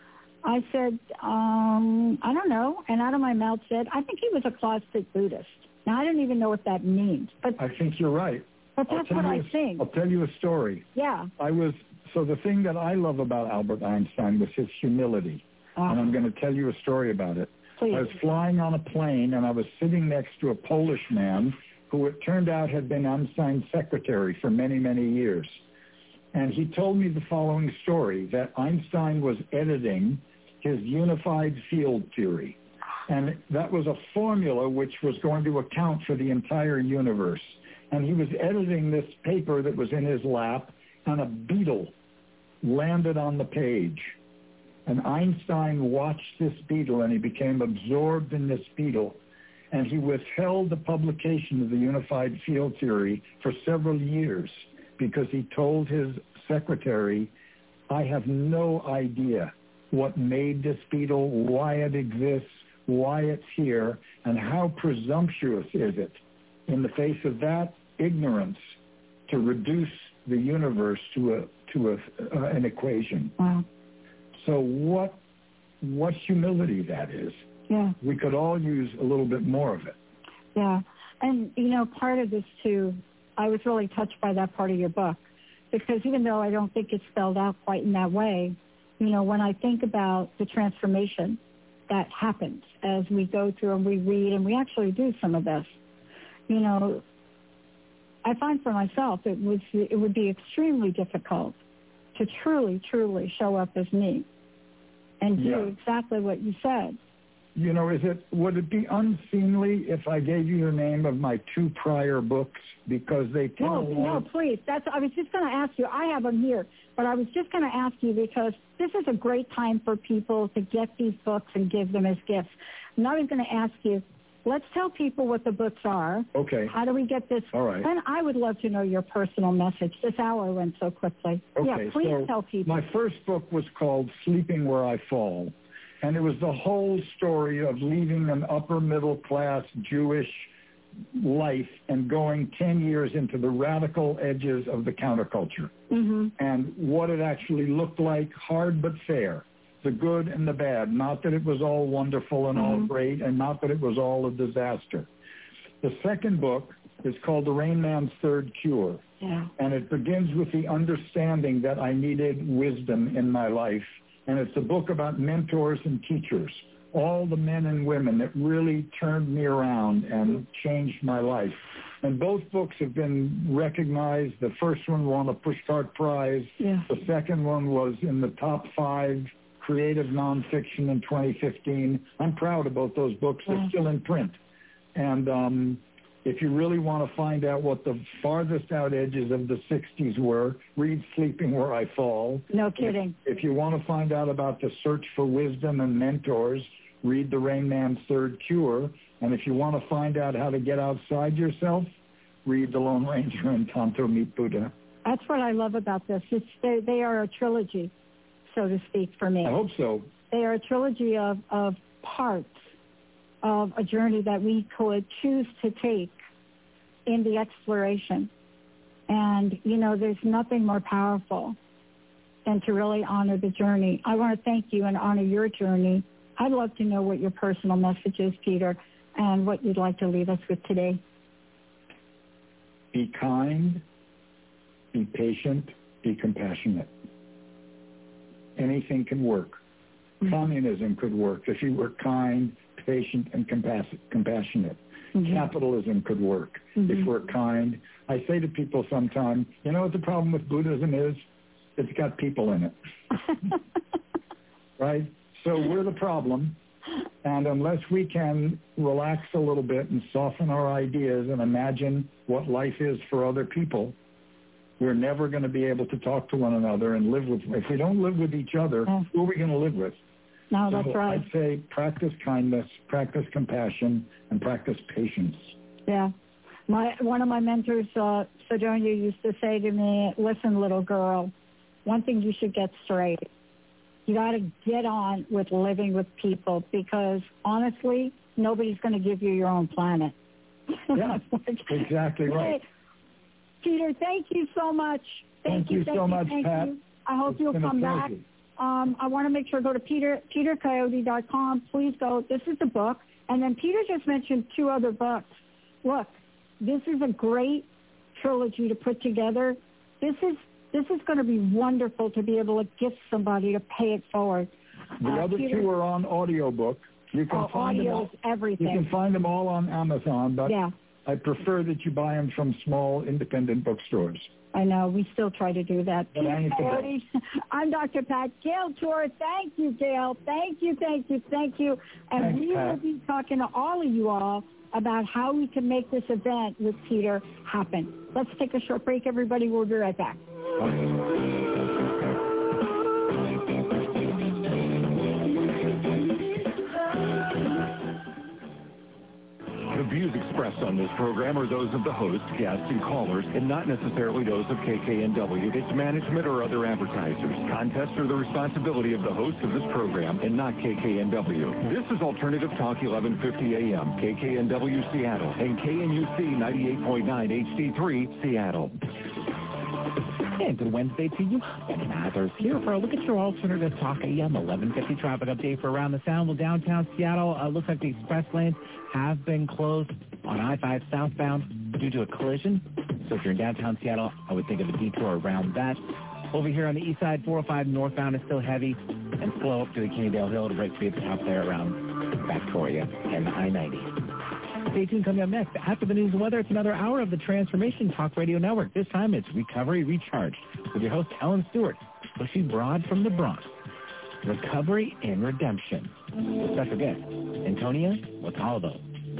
I said, um, I don't know. And out of my mouth said, I think he was a closeted Buddhist. Now, I don't even know what that means. But I think you're right. But that's what I a, think. I'll tell you a story. Yeah. I was, so the thing that I love about Albert Einstein was his humility. Uh, and I'm going to tell you a story about it. Please. I was flying on a plane, and I was sitting next to a Polish man who it turned out had been Einstein's secretary for many, many years. And he told me the following story, that Einstein was editing his unified field theory. And that was a formula which was going to account for the entire universe. And he was editing this paper that was in his lap, and a beetle landed on the page. And Einstein watched this beetle, and he became absorbed in this beetle. And he withheld the publication of the unified field theory for several years because he told his secretary, I have no idea what made this beetle, why it exists, why it's here, and how presumptuous is it in the face of that ignorance to reduce the universe to a to a, uh, an equation. Wow. So what what humility that is. Yeah. We could all use a little bit more of it. Yeah. And, you know, part of this, too, I was really touched by that part of your book because even though I don't think it's spelled out quite in that way, you know, when I think about the transformation that happens as we go through and we read and we actually do some of this, you know, I find for myself it was it would be extremely difficult to truly, truly show up as me and do Yeah. exactly what you said. You know, is it would it be unseemly if I gave you the name of my two prior books because they tell No, no, please. That's. I was just going to ask you. I have them here, but I was just going to ask you because this is a great time for people to get these books and give them as gifts. Now I'm going to ask you. Let's tell people what the books are. Okay. How do we get this? All right. And I would love to know your personal message. This hour went so quickly. Okay, yeah, please so tell people. My first book was called Sleeping Where I Fall, and it was the whole story of leaving an upper middle class Jewish life and going ten years into the radical edges of the counterculture mm-hmm. and what it actually looked like, hard but fair, the good and the bad, not that it was all wonderful and mm-hmm. all great and not that it was all a disaster. The second book is called The Rain Man's Third Cure, yeah. and it begins with the understanding that I needed wisdom in my life. And it's a book about mentors and teachers, all the men and women that really turned me around and changed my life. And both books have been recognized. The first one won a Pushcart Prize. Yeah. The second one was in the top five creative nonfiction in twenty fifteen. I'm proud of both those books. They're yeah. still in print. And um, if you really want to find out what the farthest out edges of the sixties were, read Sleeping Where I Fall. No kidding. If, if you want to find out about the search for wisdom and mentors, read The Rain Man's Third Cure. And if you want to find out how to get outside yourself, read The Lone Ranger and Tonto Meet Buddha. That's what I love about this. It's, they, they are a trilogy, so to speak, for me. I hope so. They are a trilogy of, of parts of a journey that we could choose to take in the exploration. And, you know, there's nothing more powerful than to really honor the journey. I want to thank you and honor your journey. I'd love to know what your personal message is, Peter, and what you'd like to leave us with today. Be kind, be patient, be compassionate. Anything can work. Mm-hmm. Communism could work if you were kind, patient, and compass- compassionate. Mm-hmm. Capitalism could work mm-hmm. if we're kind. I say to people sometimes, you know what the problem with Buddhism is? It's got people in it. Right? So we're the problem. And unless we can relax a little bit and soften our ideas and imagine what life is for other people, we're never going to be able to talk to one another and live with. If we don't live with each other, yeah. who are we going to live with? No, so that's right. I'd say practice kindness, practice compassion, and practice patience. Yeah. My one of my mentors, uh, Sidonia, used to say to me, listen, little girl, one thing you should get straight. You got to get on with living with people because, honestly, nobody's going to give you your own planet. Yeah, exactly right. Hey, Peter, thank you so much. Thank, thank you, thank so you, much, thank Pat. You. I hope it's you'll come back. Um, I want to make sure go to Peter, peter coyote dot com. Please go. This is the book. And then Peter just mentioned two other books. Look, this is a great trilogy to put together. This is This is going to be wonderful to be able to gift somebody to pay it forward. The uh, other Peter, two are on audiobook. You can oh, find audio them all, is everything. You can find them all on Amazon, but yeah. I prefer that you buy them from small independent bookstores. I know. We still try to do that. But I Peter, I'm Doctor Pat. Gail Torres, thank you, Gail. Thank you, thank you, thank you. And Thanks, we Pat. will be talking to all of you all about how we can make this event with Peter happen. Let's take a short break, everybody. We'll be right back. The views expressed on this program are those of the host, guests, and callers, and not necessarily those of K K N W, its management, or other advertisers. Contests are the responsibility of the host of this program and not K K N W. This is Alternative Talk eleven fifty A M, K K N W Seattle, and K N U C ninety-eight point nine H D three Seattle. And good Wednesday to you. Benny Mathers here for a look at your Alternative Talk A M eleven fifty traffic update for Around the Sound. Well, downtown Seattle, uh, looks like the express lanes have been closed on I five southbound due to a collision. So if you're in downtown Seattle, I would think of a detour around that. Over here on the east side, four oh five northbound is still heavy and slow up to the Kennedale Hill to break free at the top there around Victoria and I ninety. Stay tuned. Coming up next, after the news and weather, it's another hour of the Transformation Talk Radio Network. This time it's Recovery Recharged with your host, Ellen Stewart, pushing broad from the Bronx. Recovery and Redemption. With special guest, Antonia Montalvo.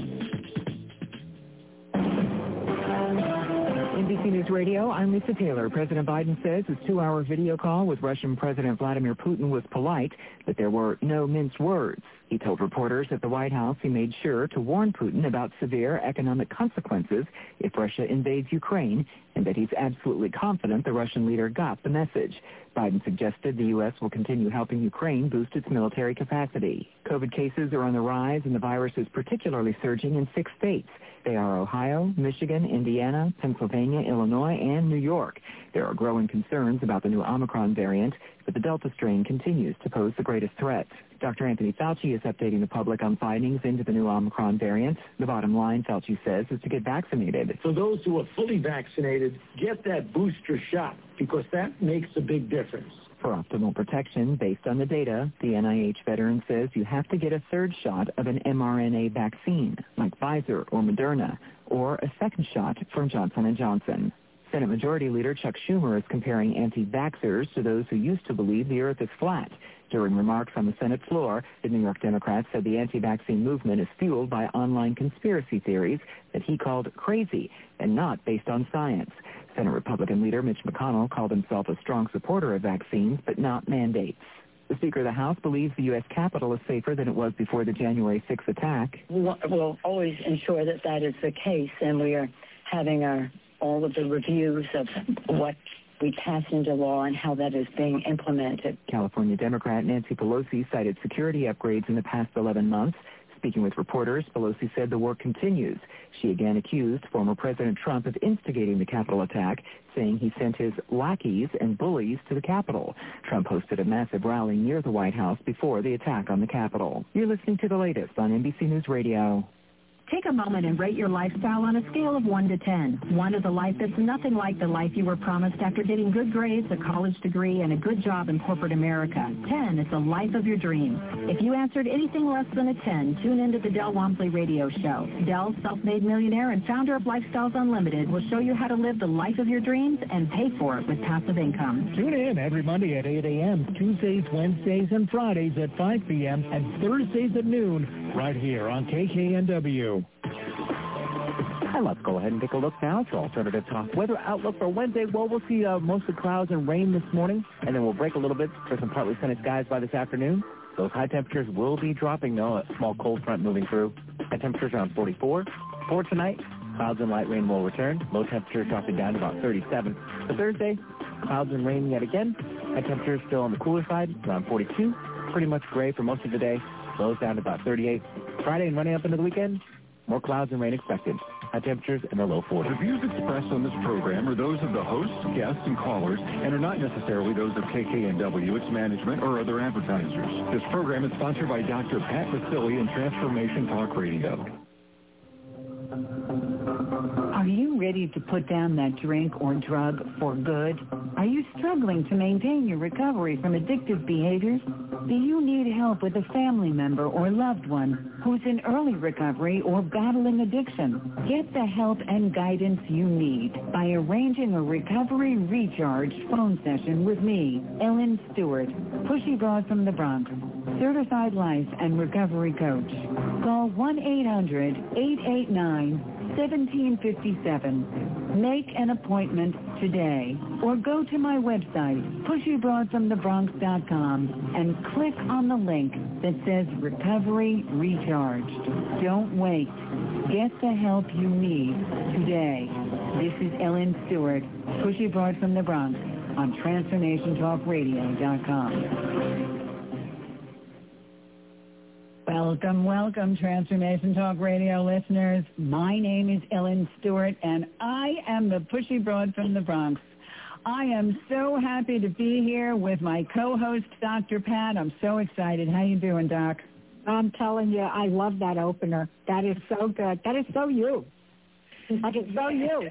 N B C News Radio, I'm Lisa Taylor. President Biden says his two-hour video call with Russian President Vladimir Putin was polite, but there were no minced words. He told reporters at the White House he made sure to warn Putin about severe economic consequences if Russia invades Ukraine, and that he's absolutely confident the Russian leader got the message. Biden suggested the U S will continue helping Ukraine boost its military capacity. COVID cases are on the rise, and the virus is particularly surging in six states. They are Ohio, Michigan, Indiana, Pennsylvania, Illinois, and New York. There are growing concerns about the new Omicron variant, but the Delta strain continues to pose the greatest threat. Doctor Anthony Fauci is updating the public on findings into the new Omicron variant. The bottom line, Fauci says, is to get vaccinated. For those who are fully vaccinated, get that booster shot because that makes a big difference. For optimal protection, based on the data, the N I H veteran says you have to get a third shot of an mRNA vaccine, like Pfizer or Moderna, or a second shot from Johnson and Johnson. Senate Majority Leader Chuck Schumer is comparing anti-vaxxers to those who used to believe the earth is flat. During remarks on the Senate floor, the New York Democrat said the anti-vaccine movement is fueled by online conspiracy theories that he called crazy and not based on science. Senate Republican leader Mitch McConnell called himself a strong supporter of vaccines, but not mandates. The Speaker of the House believes the U S Capitol is safer than it was before the January sixth attack. We will always ensure that that is the case, and we are having our, all of the reviews of what we pass into law and how that is being implemented. California Democrat Nancy Pelosi cited security upgrades in the past eleven months. Speaking with reporters, Pelosi said the work continues. She again accused former President Trump of instigating the Capitol attack, saying he sent his lackeys and bullies to the Capitol. Trump hosted a massive rally near the White House before the attack on the Capitol. You're listening to the latest on N B C News Radio. Take a moment and rate your lifestyle on a scale of one to ten. one is a life that's nothing like the life you were promised after getting good grades, a college degree, and a good job in corporate America. ten is the life of your dreams. If you answered anything less than a ten, tune into the Del Walmsley Radio Show. Del, self-made millionaire and founder of Lifestyles Unlimited, will show you how to live the life of your dreams and pay for it with passive income. Tune in every Monday at eight a.m., Tuesdays, Wednesdays, and Fridays at five p.m., and Thursdays at noon, right here on K K N W. And let's go ahead and take a look now to Alternative Talk weather outlook for Wednesday. Well, we'll see uh, mostly clouds and rain this morning, and then we'll break a little bit for some partly sunny skies by this afternoon. Those high temperatures will be dropping, though. A small cold front moving through. High temperatures around forty-four. For tonight, clouds and light rain will return. Low temperatures dropping down to about thirty-seven. For Thursday, clouds and rain yet again. High temperatures still on the cooler side, around forty-two. Pretty much gray for most of the day. Lows down to about thirty-eight. Friday and running up into the weekend, more clouds and rain expected. High temperatures in the low forties. The views expressed on this program are those of the hosts, guests, and callers, and are not necessarily those of K K N W, its management, or other advertisers. This program is sponsored by Doctor Pat Vasili and Transformation Talk Radio. Are you ready to put down that drink or drug for good? Are you struggling to maintain your recovery from addictive behaviors? Do you need help with a family member or loved one who's in early recovery or battling addiction? Get the help and guidance you need by arranging a recovery recharge phone session with me, Ellen Stewart, Pushy Broad from the Bronx, certified life and recovery coach. Call one eight hundred, eight eight nine, one seven five seven. Make an appointment today or go to my website, pushy broad from the bronx dot com, and click on the link that says Recovery Recharged. Don't wait. Get the help you need today. This is Ellen Stewart, Pushy Broad from the Bronx on transformation talk radio dot com. Welcome, welcome, Transformation Talk Radio listeners. My name is Ellen Stewart, and I am the Pushy Broad from the Bronx. I am so happy to be here with my co-host, Doctor Pat. I'm so excited. How you doing, Doc? I'm telling you, I love that opener. That is so good. That is so you. Like it's so you.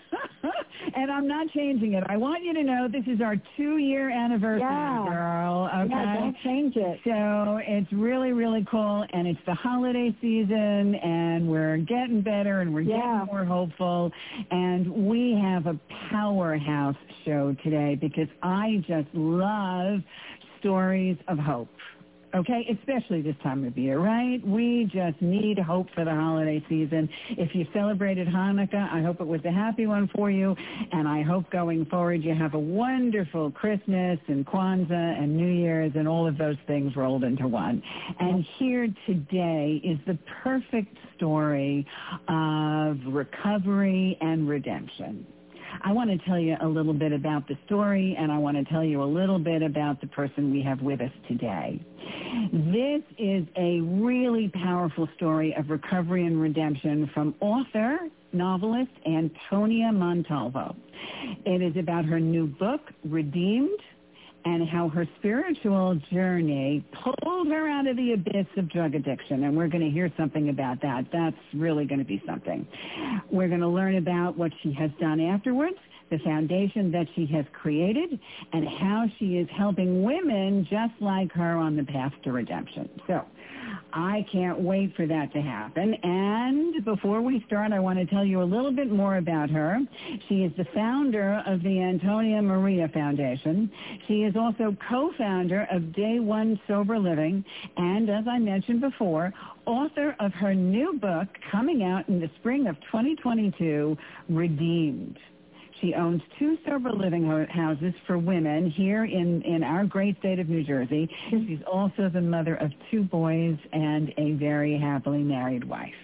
And I'm not changing it. I want you to know this is our two-year anniversary, yeah. girl. Okay? Yeah, don't change it. So it's really, really cool, and it's the holiday season, and we're getting better, and we're yeah. getting more hopeful, and we have a powerhouse show today because I just love stories of hope. Okay, especially this time of year, right? We just need hope for the holiday season. If you celebrated Hanukkah, I hope it was a happy one for you, and I hope going forward you have a wonderful Christmas and Kwanzaa and New Year's and all of those things rolled into one. And here today is the perfect story of recovery and redemption. I want to tell you a little bit about the story, and I want to tell you a little bit about the person we have with us today. This is a really powerful story of recovery and redemption from author, novelist Antonia Montalvo. It is about her new book, Redeemed, and how her spiritual journey pulled her out of the abyss of drug addiction. And we're going to hear something about that. That's really going to be something. We're going to learn about what she has done afterwards, the foundation that she has created, and how she is helping women just like her on the path to redemption. So I can't wait for that to happen. And before we start, I want to tell you a little bit more about her. She is the founder of the Antonia Maria Foundation. She is also co-founder of Day One Sober Living, and as I mentioned before, author of her new book coming out in the spring of twenty twenty-two, Redeemed. She owns two sober living ho- houses for women here in, in our great state of New Jersey. She's also the mother of two boys and a very happily married wife.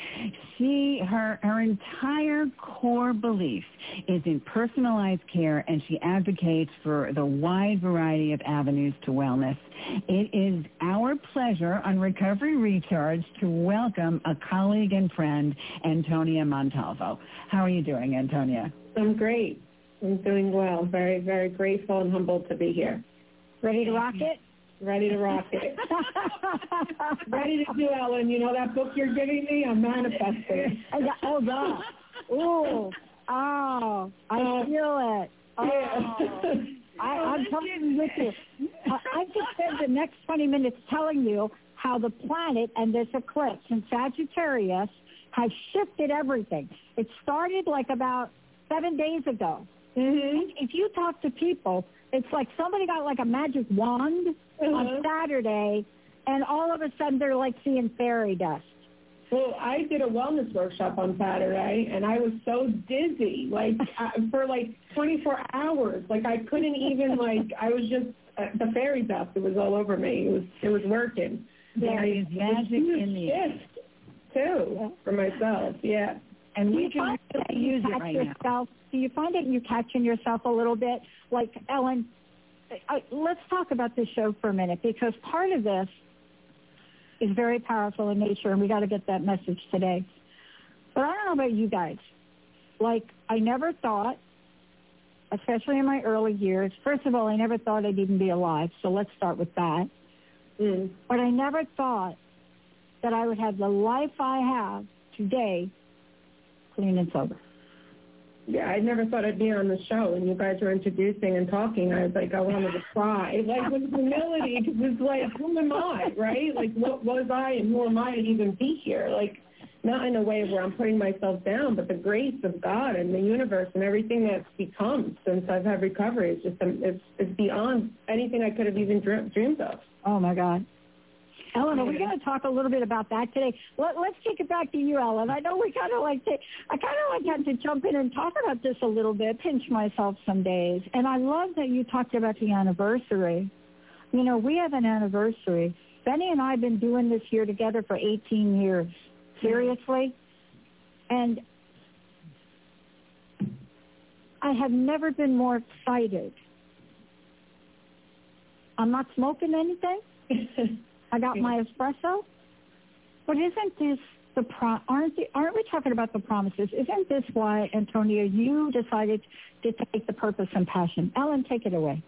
She, her, her entire core belief is in personalized care, and she advocates for the wide variety of avenues to wellness. It is our pleasure on Recovery Recharge to welcome a colleague and friend, Antonia Montalvo. How are you doing, Antonia? I'm great. I'm doing well. Very, very grateful and humbled to be here. Ready to rock it? Ready to rock it. Ready to do, Ellen. You know that book you're giving me? I'm manifesting. Oh, God. Ooh. Oh, I uh, feel it. Oh. Yeah. I, I'm totally with you. I, I could spend the next twenty minutes telling you how the planet and this eclipse in Sagittarius has shifted everything. It started like about seven days ago. Mm-hmm. If you talk to people, it's like somebody got like a magic wand mm-hmm. on Saturday, and all of a sudden they're like seeing fairy dust. Well, I did a wellness workshop on Saturday, and I was so dizzy, like uh, for like twenty-four hours. Like I couldn't even like I was just uh, the fairy dust. It was all over me. It was it was working. There is magic in the shift too yeah. for myself. Yeah. And we can really use it right yourself, now. Do you find that you catching yourself a little bit? Like, Ellen, I, let's talk about this show for a minute, because part of this is very powerful in nature, and we got to get that message today. But I don't know about you guys. Like, I never thought, especially in my early years, first of all, I never thought I'd even be alive, so let's start with that. Mm. But I never thought that I would have the life I have today, clean and sober. Yeah, I never thought I'd be on the show. When you guys were introducing and talking, I was like, I wanted to cry. Like, with humility, because it's like, who am I, right? Like, what was I and who am I to even be here? Like, not in a way where I'm putting myself down, but the grace of God and the universe and everything that's become since I've had recovery is just, it's, it's beyond anything I could have even dream, dreamed of. Oh, my God. Ellen, are we going to talk a little bit about that today? Let, let's take it back to you, Ellen. I know we kind of like to, I kind of like had to jump in and talk about this a little bit, pinch myself some days. And I love that you talked about the anniversary. You know, we have an anniversary. Benny and I have been doing this year together for eighteen years. Seriously. And I have never been more excited. I'm not smoking anything. I got my espresso, but isn't this the pro? Aren't the, aren't we talking about the promises? Isn't this why, Antonia, you decided to take the purpose and passion? Ellen, take it away.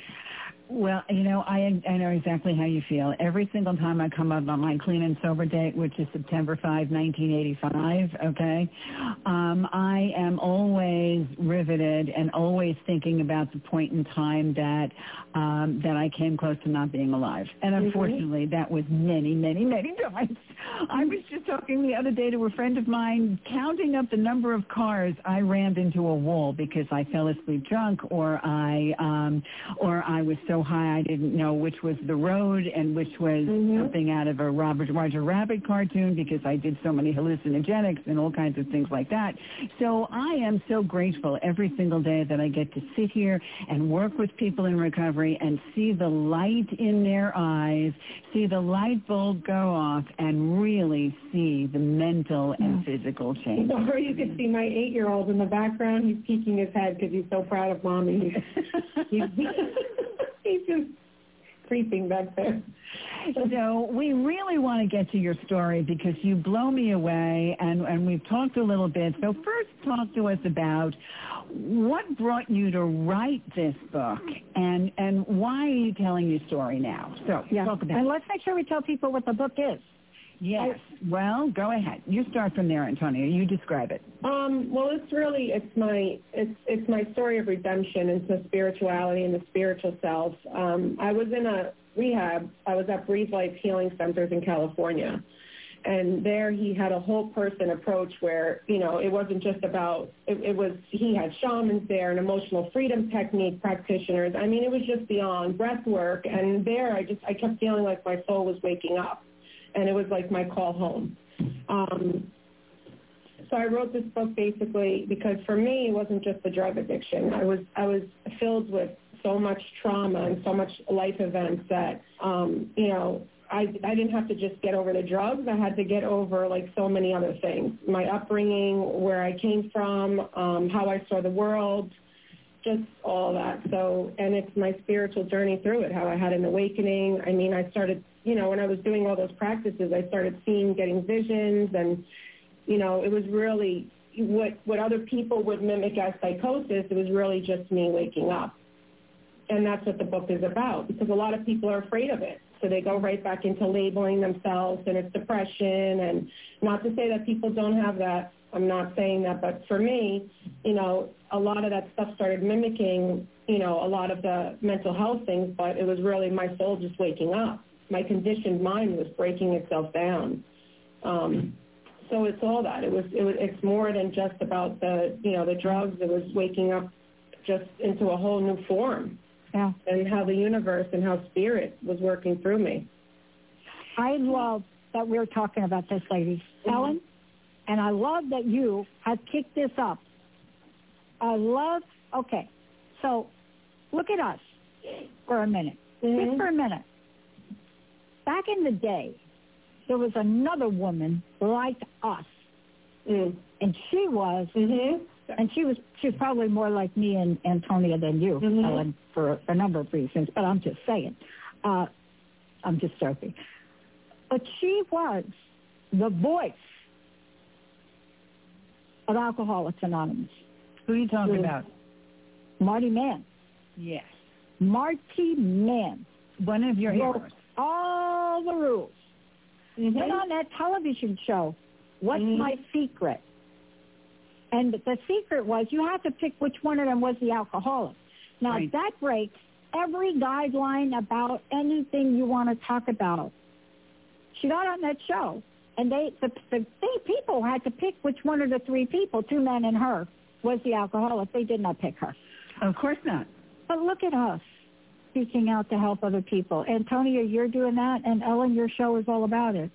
Well, you know, I I know exactly how you feel. Every single time I come up on my clean and sober date, which is September fifth, nineteen eighty-five, okay, um, I am always riveted and always thinking about the point in time that um, that I came close to not being alive. And unfortunately, mm-hmm. that was many, many, many times. I was just talking the other day to a friend of mine, counting up the number of cars I rammed into a wall because I fell asleep drunk, or I um, or I was so high I didn't know which was the road and which was mm-hmm. something out of a Robert Roger Rabbit cartoon, because I did so many hallucinogenics and all kinds of things like that. So I am so grateful every single day that I get to sit here and work with people in recovery and see the light in their eyes, see the light bulb go off, and really see the mental and physical change. Or you can see my eight-year-old in the background. He's peeking his head because he's so proud of Mommy. He's, he's He's just creeping back there. So we really want to get to your story because you blow me away, and, and we've talked a little bit. So first, talk to us about what brought you to write this book, and, and why are you telling your story now? So yeah. talk about and let's make sure we tell people what the book is. Yes. Well, go ahead. You start from there, Antonia. You describe it. Um, well, it's really it's my it's it's my story of redemption into spirituality and the spiritual self. Um, I was in a rehab. I was at Breathe Life Healing Centers in California, and there he had a whole person approach where, you know, it wasn't just about it, it was he had shamans there and emotional freedom technique practitioners. I mean, it was just beyond breath work. And there, I just I kept feeling like my soul was waking up. And it was like my call home. Um, so I wrote this book basically because for me it wasn't just the drug addiction. I was I was filled with so much trauma and so much life events that um, you know I I didn't have to just get over the drugs. I had to get over like so many other things. My upbringing, where I came from, um, how I saw the world, just all that. So, and it's my spiritual journey through it, how I had an awakening. I mean, I started, you know, when I was doing all those practices, I started seeing, getting visions, and, you know, it was really what, what other people would mimic as psychosis. It was really just me waking up. And that's what the book is about, because a lot of people are afraid of it. So they go right back into labeling themselves, and it's depression. And not to say that people don't have that. I'm not saying that. But for me, you know, a lot of that stuff started mimicking, you know, a lot of the mental health things, but it was really my soul just waking up. My conditioned mind was breaking itself down. Um, so it's all that. It was, it was, it's more than just about the, you know, the drugs. It was waking up just into a whole new form. Yeah. And how the universe and how spirit was working through me. I love that we're talking about this, ladies. Mm-hmm. Ellen, and I love that you have kicked this up. I love, okay, so look at us for a minute. Mm-hmm. Just for a minute. Back in the day, there was another woman like us. Mm. And she was, mm-hmm. and she was she was probably more like me and Antonia than you, mm-hmm. Ellen, for a number of reasons, but I'm just saying. Uh, I'm just joking. But she was the voice of Alcoholics Anonymous. Who are you talking mm-hmm. about? Marty Mann. Yes. Marty Mann. One of your heroes. All the rules. Mm-hmm. Went on that television show, What's mm-hmm. My Secret? And the secret was you had to pick which one of them was the alcoholic. Now, right. that breaks every guideline about anything you want to talk about. She got on that show, and they the, the, the people had to pick which one of the three people, two men and her, was the alcoholic. They did not pick her. Of course not. But look at us, speaking out to help other people. Antonia, you're doing that, and Ellen, your show is all about it.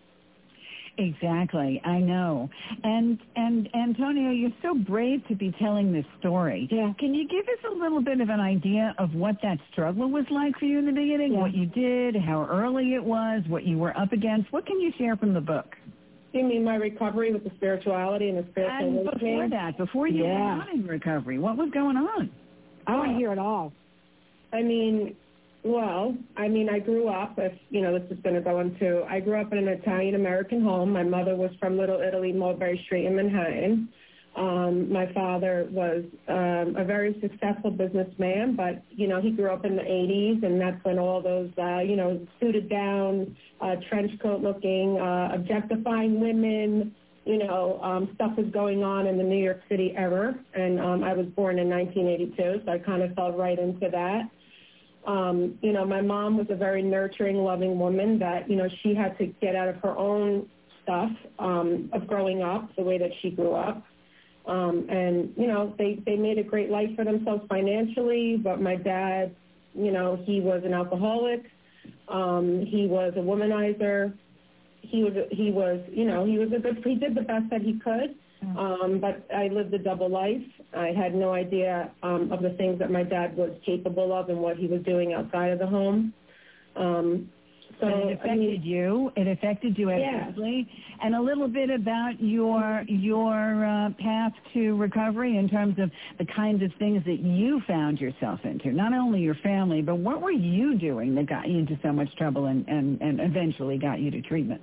Exactly, I know. And and Antonio, you're so brave to be telling this story. Yeah. Can you give us a little bit of an idea of what that struggle was like for you in the beginning, yeah. what you did, how early it was, what you were up against? What can you share from the book? You mean my recovery with the spirituality and the spiritual And awakening? before that, before you yeah. were not in recovery, what was going on? I want to hear it all. I mean, well, I mean, I grew up, if, you know, this is going to go into, I grew up in an Italian-American home. My mother was from Little Italy, Mulberry Street in Manhattan. Um, my father was um, a very successful businessman, but, you know, he grew up in the eighties, and that's when all those, uh, you know, suited down, uh, trench coat looking, uh, objectifying women, you know, um, stuff was going on in the New York City era. And um, I was born in nineteen eighty-two, so I kind of fell right into that. Um, you know, my mom was a very nurturing, loving woman that, you know, she had to get out of her own stuff um, of growing up, the way that she grew up. Um, and, you know, they, they made a great life for themselves financially, but my dad, you know, he was an alcoholic. Um, he was a womanizer. He was, he was, you know, he was a good, he did the best that he could. Um, but I lived a double life. I had no idea um, of the things that my dad was capable of and what he was doing outside of the home. Um, so but it affected I mean, you. It affected you adversely. Yeah. And a little bit about your your uh, path to recovery in terms of the kinds of things that you found yourself into. Not only your family, but what were you doing that got you into so much trouble and, and, and eventually got you to treatment?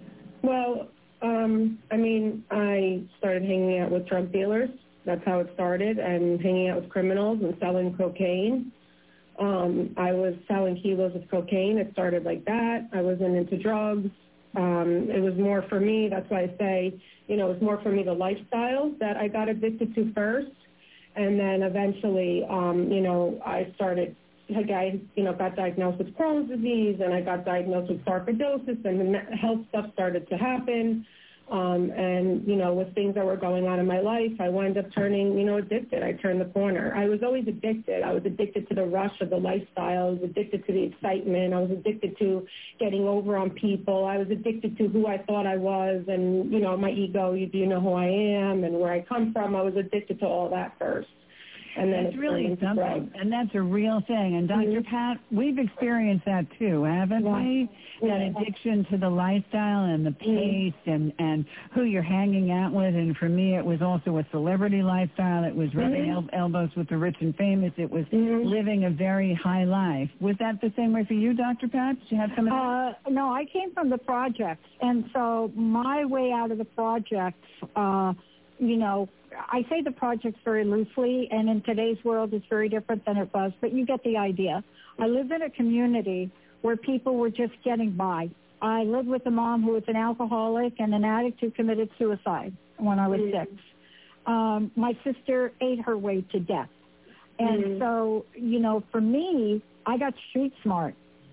Well, Um, I mean, I started hanging out with drug dealers. That's how it started, and hanging out with criminals and selling cocaine. Um, I was selling kilos of cocaine. It started like that. I wasn't into drugs. Um, it was more for me. That's why I say, you know, it was more for me the lifestyle that I got addicted to first. And then eventually, um, you know, I started, I, you know, got diagnosed with Crohn's disease, and I got diagnosed with sarcoidosis, and the health stuff started to happen. Um, and, you know, with things that were going on in my life, I wound up turning, you know, addicted. I turned the corner. I was always addicted. I was addicted to the rush of the lifestyle. I was addicted to the excitement. I was addicted to getting over on people. I was addicted to who I thought I was and, you know, my ego, you do you know who I am and where I come from. I was addicted to all that first. And then it's it really turned into something, drugs. and that's a real thing. And Doctor Mm-hmm. Pat, we've experienced that too, haven't Yeah. we? Yeah. That addiction to the lifestyle and the pace Mm-hmm. and, and who you're hanging out with. And for me, it was also a celebrity lifestyle. It was rubbing Mm-hmm. el- elbows with the rich and famous. It was Mm-hmm. living a very high life. Was that the same way for you, Doctor Pat? Did you have some of that? Uh, no, I came from the projects, and so my way out of the projects, uh, you know, I say the projects very loosely, and in today's world it's very different than it was, but you get the idea. I lived in a community where people were just getting by. I lived with a mom who was an alcoholic and an addict who committed suicide when I was Mm. six. Um, my sister ate her way to death. And Mm. so, you know, for me, I got street smart.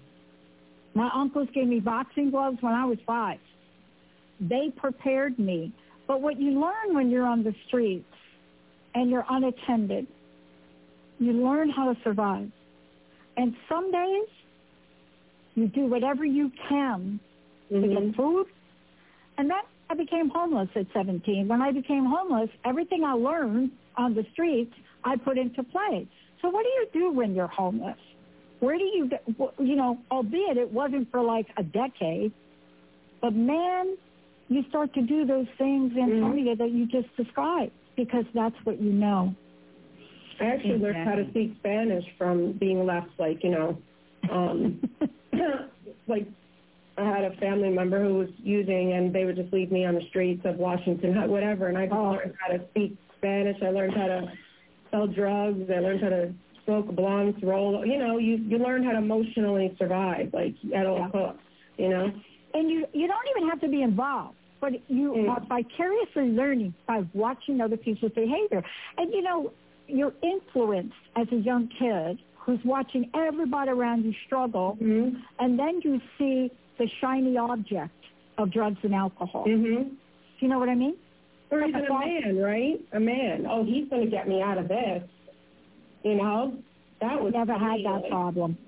My uncles gave me boxing gloves when I was five. They prepared me. But what you learn when you're on the streets and you're unattended, you learn how to survive. And some days, you do whatever you can Mm-hmm. to get food. And then I became homeless at seventeen. When I became homeless, everything I learned on the streets, I put into play. So what do you do when you're homeless? Where do you, get, you know, albeit it wasn't for like a decade, but man, you start to do those things in Mm-hmm. Sonia that you just described because that's what you know. I actually learned how to speak Spanish from being left, like, you know, um, like I had a family member who was using, and they would just leave me on the streets of Washington, whatever, and I just Oh. learned how to speak Spanish. I learned how to sell drugs. I learned how to smoke blunts, roll. You know, you you learn how to emotionally survive, like at all Yeah. costs, you know. And you you don't even have to be involved, but you Mm. are vicariously learning by watching other people's behavior. And, you know, you're influenced as a young kid who's watching everybody around you struggle, Mm-hmm. and then you see the shiny object of drugs and alcohol. Mm-hmm. Do you know what I mean? Or Like even a a thought- man, right? A man. Oh, he's going to get me out of this. You know, that was Never had me, that like- problem.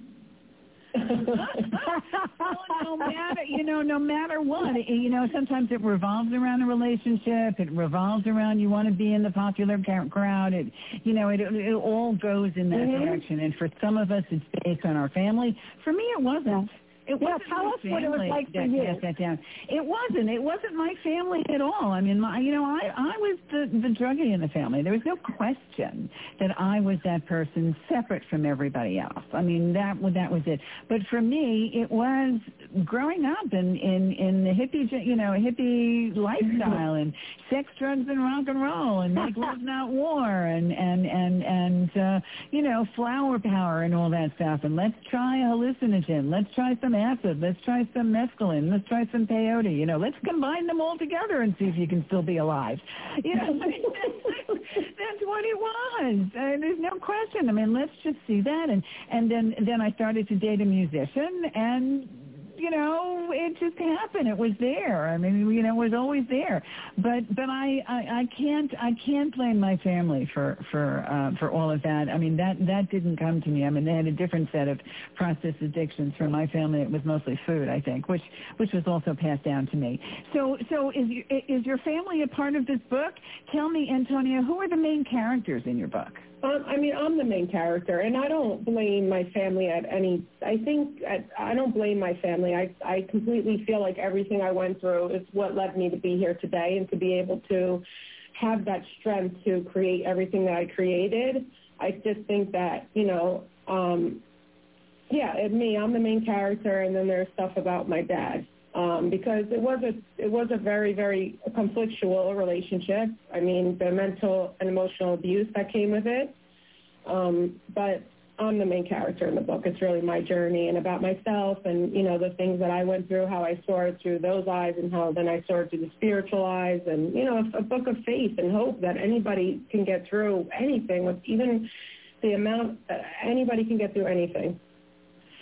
Well, no matter, you know, no matter what, you know, sometimes it revolves around a relationship. It revolves around you want to be in the popular ca- crowd. It, you know, it, it all goes in that Mhm. direction. And for some of us, it's based on our family. For me, it wasn't. It Yeah, wasn't tell my us what it was family like for that you. passed that down. It wasn't. It wasn't my family at all. I mean, my, you know, I, I was the, the druggie in the family. There was no question that I was that person separate from everybody else. I mean, that was that was it. But for me, it was growing up in in in the hippie, gen- you know, hippie lifestyle and sex, drugs, and rock and roll, and make love not war, and and and and uh, you know, flower power and all that stuff. And let's try a hallucinogen. Let's try some acid. Let's try some mescaline. Let's try some peyote. You know, let's combine them all together and see if you can still be alive. You know, that's what it was. Uh, there's no question. I mean, let's just see that. And and then then I started to date a musician, and you know, it just happened. It was there. I mean, you know, it was always there. But but I, I, I can't I can't blame my family for for uh, for all of that. I mean, that that didn't come to me. I mean, they had a different set of process addictions. For my family, it was mostly food, I think, which which was also passed down to me. So so is your, is your family a part of this book? Tell me, Antonia, who are the main characters in your book? Um, I mean, I'm the main character, and I don't blame my family at any. I think I, I don't blame my family. I I completely feel like everything I went through is what led me to be here today, and to be able to have that strength to create everything that I created. I just think that, you know, um, yeah, it, me, I'm the main character, and then there's stuff about my dad. Um, because it was a it was a very, very conflictual relationship. I mean, the mental and emotional abuse that came with it. Um, but I'm the main character in the book. It's really my journey and about myself, and you know, the things that I went through, how I saw it through those eyes, and how then I saw it through the spiritual eyes, and you know, a, a book of faith and hope that anybody can get through anything with even the amount. Uh, anybody can get through anything.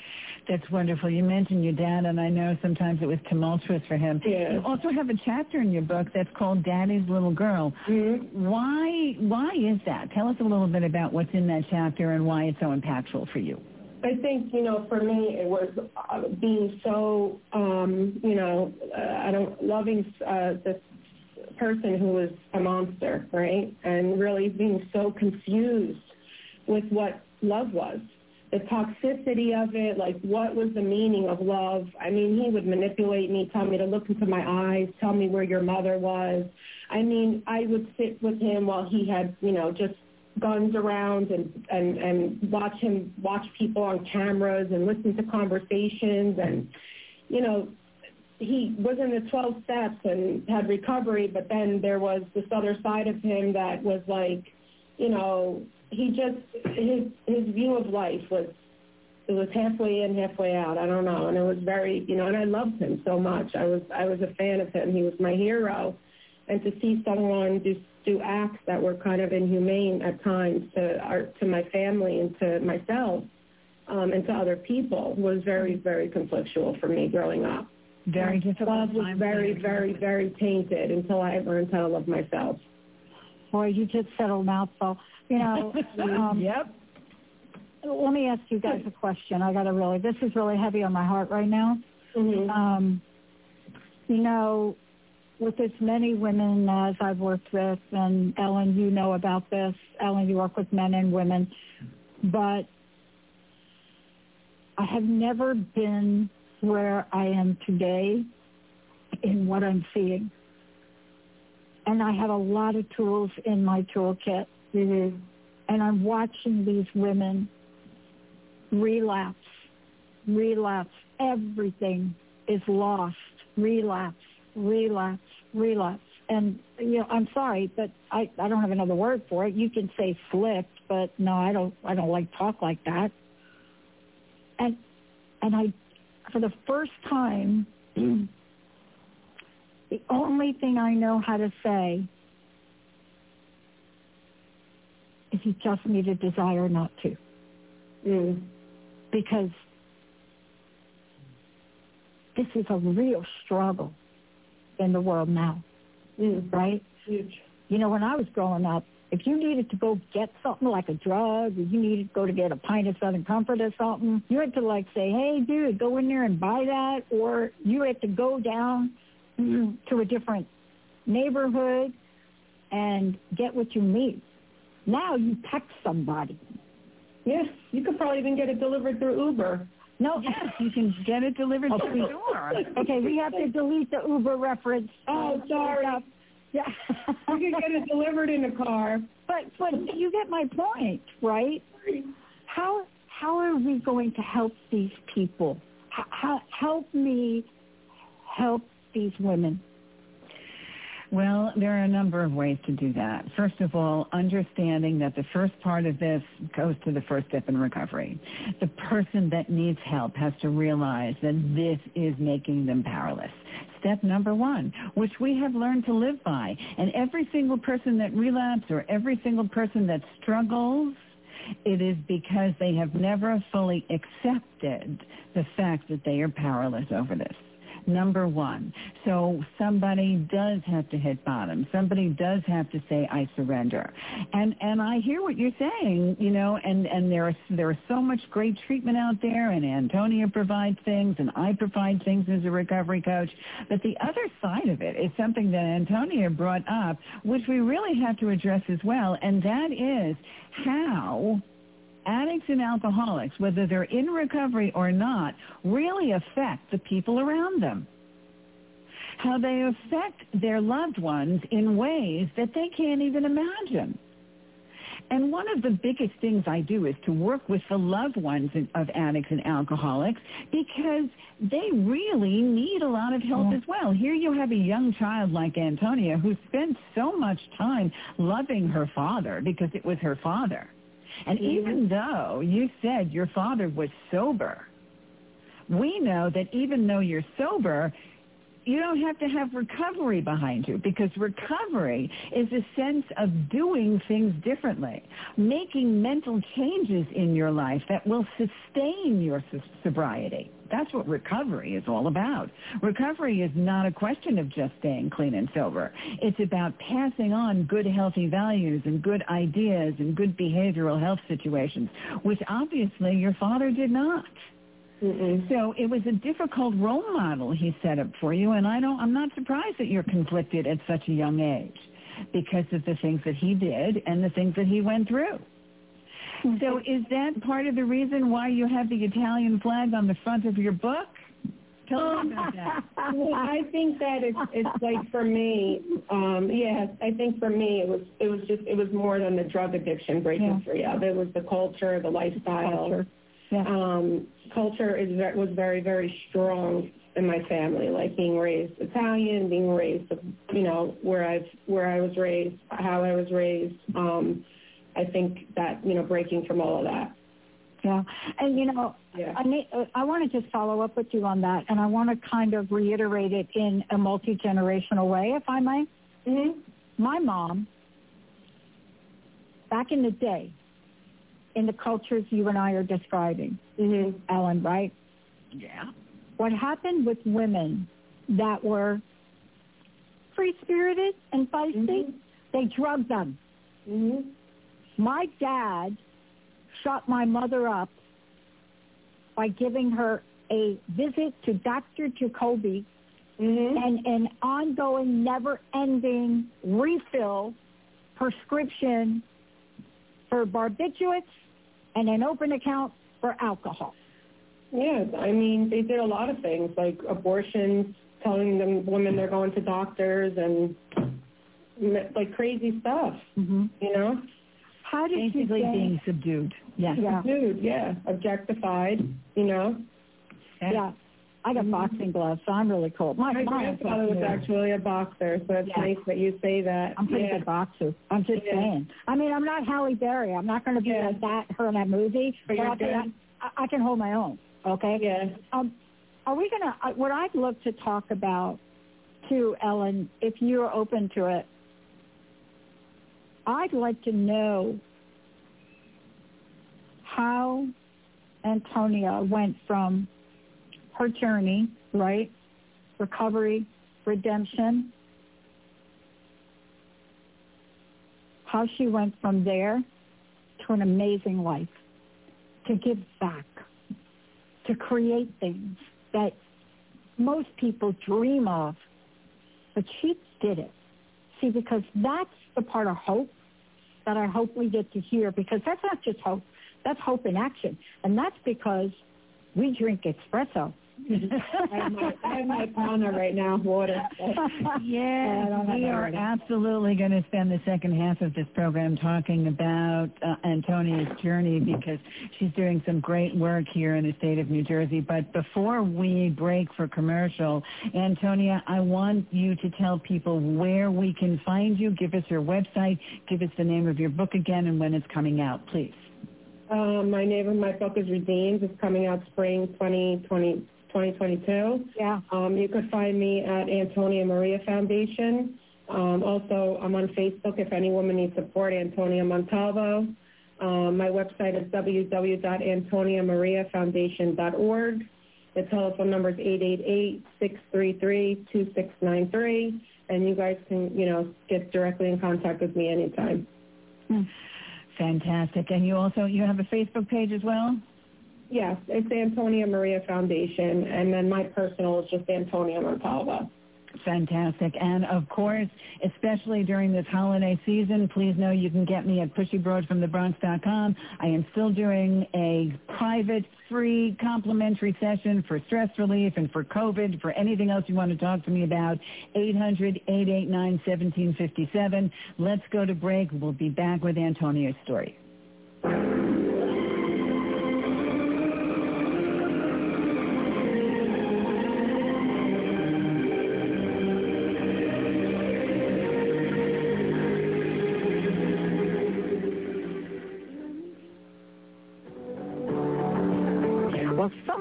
That's wonderful. You mentioned your dad, and I know sometimes it was tumultuous for him. Yeah. You also have a chapter in your book that's called Daddy's Little Girl. Mm-hmm. Why, why is that? Tell us a little bit about what's in that chapter and why it's so impactful for you. I think, you know, for me, it was uh, being so, um, you know, uh, I don't, loving uh, this person who was a monster, right? And really being so confused with what love was. The toxicity of it, like what was the meaning of love? I mean, he would manipulate me, tell me to look into my eyes, tell me where your mother was. I mean, I would sit with him while he had, you know, just guns around and, and, and watch him watch people on cameras and listen to conversations. And, you know, he was in the twelve steps and had recovery, but then there was this other side of him that was like, you know, he just, his his view of life was, it was halfway in, halfway out. I don't know. And it was very, you know, and I loved him so much. I was I was a fan of him. He was my hero. And to see someone do, do acts that were kind of inhumane at times to our, to my family and to myself um, and to other people was very, very conflictual for me growing up. Very difficult. Love was very, very, very tainted until I learned how to love myself. Boy, you just said a mouthful. You know, um, yep. Let me ask you guys a question. I got to really, this is really heavy on my heart right now. Mm-hmm. Um, you know, with as many women as I've worked with, and Ellen, you know about this. Ellen, you work with men and women. But I have never been where I am today in what I'm seeing. And I have a lot of tools in my toolkit. Mm-hmm. And I'm watching these women relapse, relapse. Everything is lost. Relapse, relapse, relapse. And, you know, I'm sorry, but I, I don't have another word for it. You can say flipped, but no, I don't I don't like talk like that. And and I, for the first time, the only thing I know how to say is you just need a desire not to. Mm. Because this is a real struggle in the world now, mm. right? Huge. You know, when I was growing up, if you needed to go get something like a drug, or you needed to go to get a pint of Southern Comfort or something, you had to like say, hey, dude, go in there and buy that, or you had to go down to a different neighborhood and get what you need. Now you text somebody. Yes, you could probably even get it delivered through Uber. No, yes, you can get it delivered to the door. Okay, we have to delete the Uber reference. Oh, sorry. Yeah, you can get it delivered in a car. But but you get my point, right? How how are we going to help these people? How, how help me help these women? Well, there are a number of ways to do that. First of all, understanding that the first part of this goes to the first step in recovery. The person that needs help has to realize that this is making them powerless. Step number one, which we have learned to live by. And every single person that relapses or every single person that struggles, it is because they have never fully accepted the fact that they are powerless over this. Number one. So somebody does have to hit bottom. Somebody does have to say, I surrender. And and I hear what you're saying, you know, and, and there is there is so much great treatment out there, and Antonia provides things, and I provide things as a recovery coach. But the other side of it is something that Antonia brought up, which we really have to address as well, and that is how addicts and alcoholics, whether they're in recovery or not, really affect the people around them. How they affect their loved ones in ways that they can't even imagine. And one of the biggest things I do is to work with the loved ones of addicts and alcoholics because they really need a lot of help as well. Here you have a young child like Antonia who spent so much time loving her father because it was her father. And even though you said your father was sober, we know that even though you're sober, you don't have to have recovery behind you, because recovery is a sense of doing things differently, making mental changes in your life that will sustain your sobriety. That's what recovery is all about. Recovery is not a question of just staying clean and sober. It's about passing on good, healthy values and good ideas and good behavioral health situations, which obviously your father did not. Mm-mm. So it was a difficult role model he set up for you, and I don't, I'm not surprised that you're conflicted at such a young age because of the things that he did and the things that he went through. So is that part of the reason why you have the Italian flag on the front of your book? Tell us about that. Well, I think that it's it's like for me, um, yes, I think for me it was it was just it was more than the drug addiction breaking yeah. free of. It was the culture, the lifestyle. Culture, yeah. um, culture is was very very strong in my family. Like being raised Italian, being raised, you know, where I've where I was raised, how I was raised. Um, I think that, you know, breaking from all of that. Yeah. And, you know, yeah. I, need, uh, I want to just follow up with you on that, and I want to kind of reiterate it in a multi-generational way, if I may. Mm-hmm. My mom, back in the day, in the cultures you and I are describing, mm-hmm. Ellen, right? Yeah. What happened with women that were free-spirited and feisty, mm-hmm. they drugged them. Mm-hmm. My dad shut my mother up by giving her a visit to Doctor Jacoby mm-hmm. and an ongoing, never-ending refill prescription for barbiturates and an open account for alcohol. Yeah, I mean, they did a lot of things, like abortions, telling them women they're going to doctors, and like crazy stuff, mm-hmm. you know? How did Basically you get... being subdued. Yeah. yeah. Subdued, yeah. Objectified, you know? Yeah. yeah. I got boxing gloves, so I'm really cool. My, my grandfather was actually a boxer, so it's yeah. nice that you say that. I'm a pretty yeah. good boxer. I'm just yeah. saying. I mean, I'm not Halle Berry. I'm not going to be yeah. like that, her in that movie. But you're good. I, I can hold my own, okay? Yeah. Um, are we going to... Uh, what I'd love to talk about, too, Ellen, if you're open to it, I'd like to know how Antonia went from her journey, right, recovery, redemption, how she went from there to an amazing life, to give back, to create things that most people dream of, but she did it. See, because that's the part of hope that I hope we get to hear, because that's not just hope. That's hope in action. And that's because we drink espresso. I have my, I have my Pana right now, water. Yeah, we are absolutely going to spend the second half of this program talking about uh, Antonia's journey, because she's doing some great work here in the state of New Jersey. But before we break for commercial, Antonia, I want you to tell people where we can find you. Give us your website. Give us the name of your book again and when it's coming out, please. Um, my name of my book is Redeemed. It's coming out spring twenty twenty, twenty twenty-two. Yeah. Um, you could find me at Antonia Maria Foundation. Um, also, I'm on Facebook if any woman needs support, Antonia Montalvo. Um, my website is w w w dot antonia maria foundation dot org. The telephone number is eight eight eight, six three three, two six nine three, and you guys can, you know, get directly in contact with me anytime. Hmm. Fantastic. And you also, you have a Facebook page as well? Yes, it's Antonia Maria Foundation, and then my personal is just Antonia Montalvo. Fantastic. And, of course, especially during this holiday season, please know you can get me at pushy broad from the bronx dot com. I am still doing a private, free, complimentary session for stress relief and for COVID, for anything else you want to talk to me about, eight hundred, eight eight nine, one seven five seven. Let's go to break. We'll be back with Antonia's story.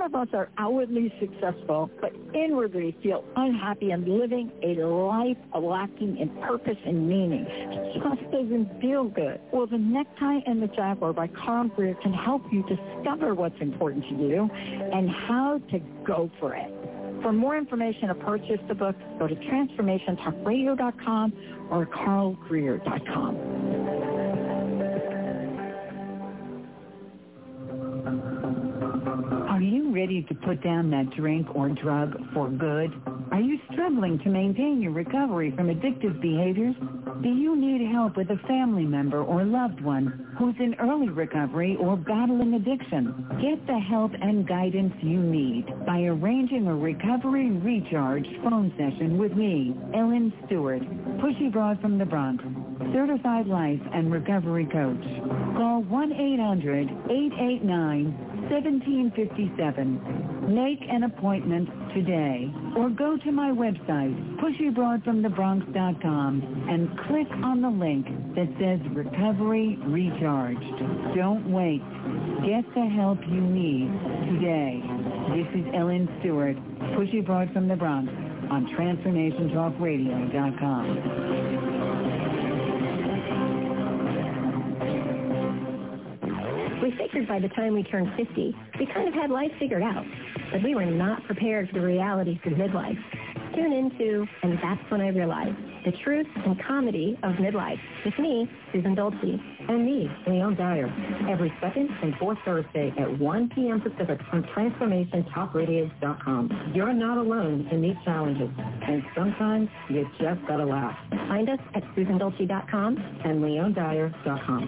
of us are outwardly successful, but inwardly feel unhappy and living a life lacking in purpose and meaning. It just doesn't feel good. Well, The Necktie and the Jaguar by Carl Greer can help you discover what's important to you and how to go for it. For more information or purchase the book, go to transformation talk radio dot com or carl greer dot com. Are you ready to put down that drink or drug for good? Are you struggling to maintain your recovery from addictive behaviors? Do you need help with a family member or loved one who's in early recovery or battling addiction? Get the help and guidance you need by arranging a Recovery Recharge phone session with me, Ellen Stewart, Pushy Broad from the Bronx, certified life and recovery coach. Call one eight hundred eight eight nine seventeen fifty-seven. Make an appointment today or go to my website, pushy broad from the bronx dot com, and click on the link that says Recovery Recharged. Don't wait. Get the help you need today. This is Ellen Stewart, Pushy Broad from the Bronx on transformation talk radio dot com. We figured by the time we turned fifty, we kind of had life figured out, but we were not prepared for the realities of midlife. Tune into And That's When I Realized, the truth and comedy of midlife, with me, Susan Dolce. And me, Leon Dyer, every second and fourth Thursday at one p.m. Pacific on transformation talk radio dot com. You're not alone in these challenges, and sometimes you just gotta laugh. Find us at susan dolce dot com and leon dyer dot com.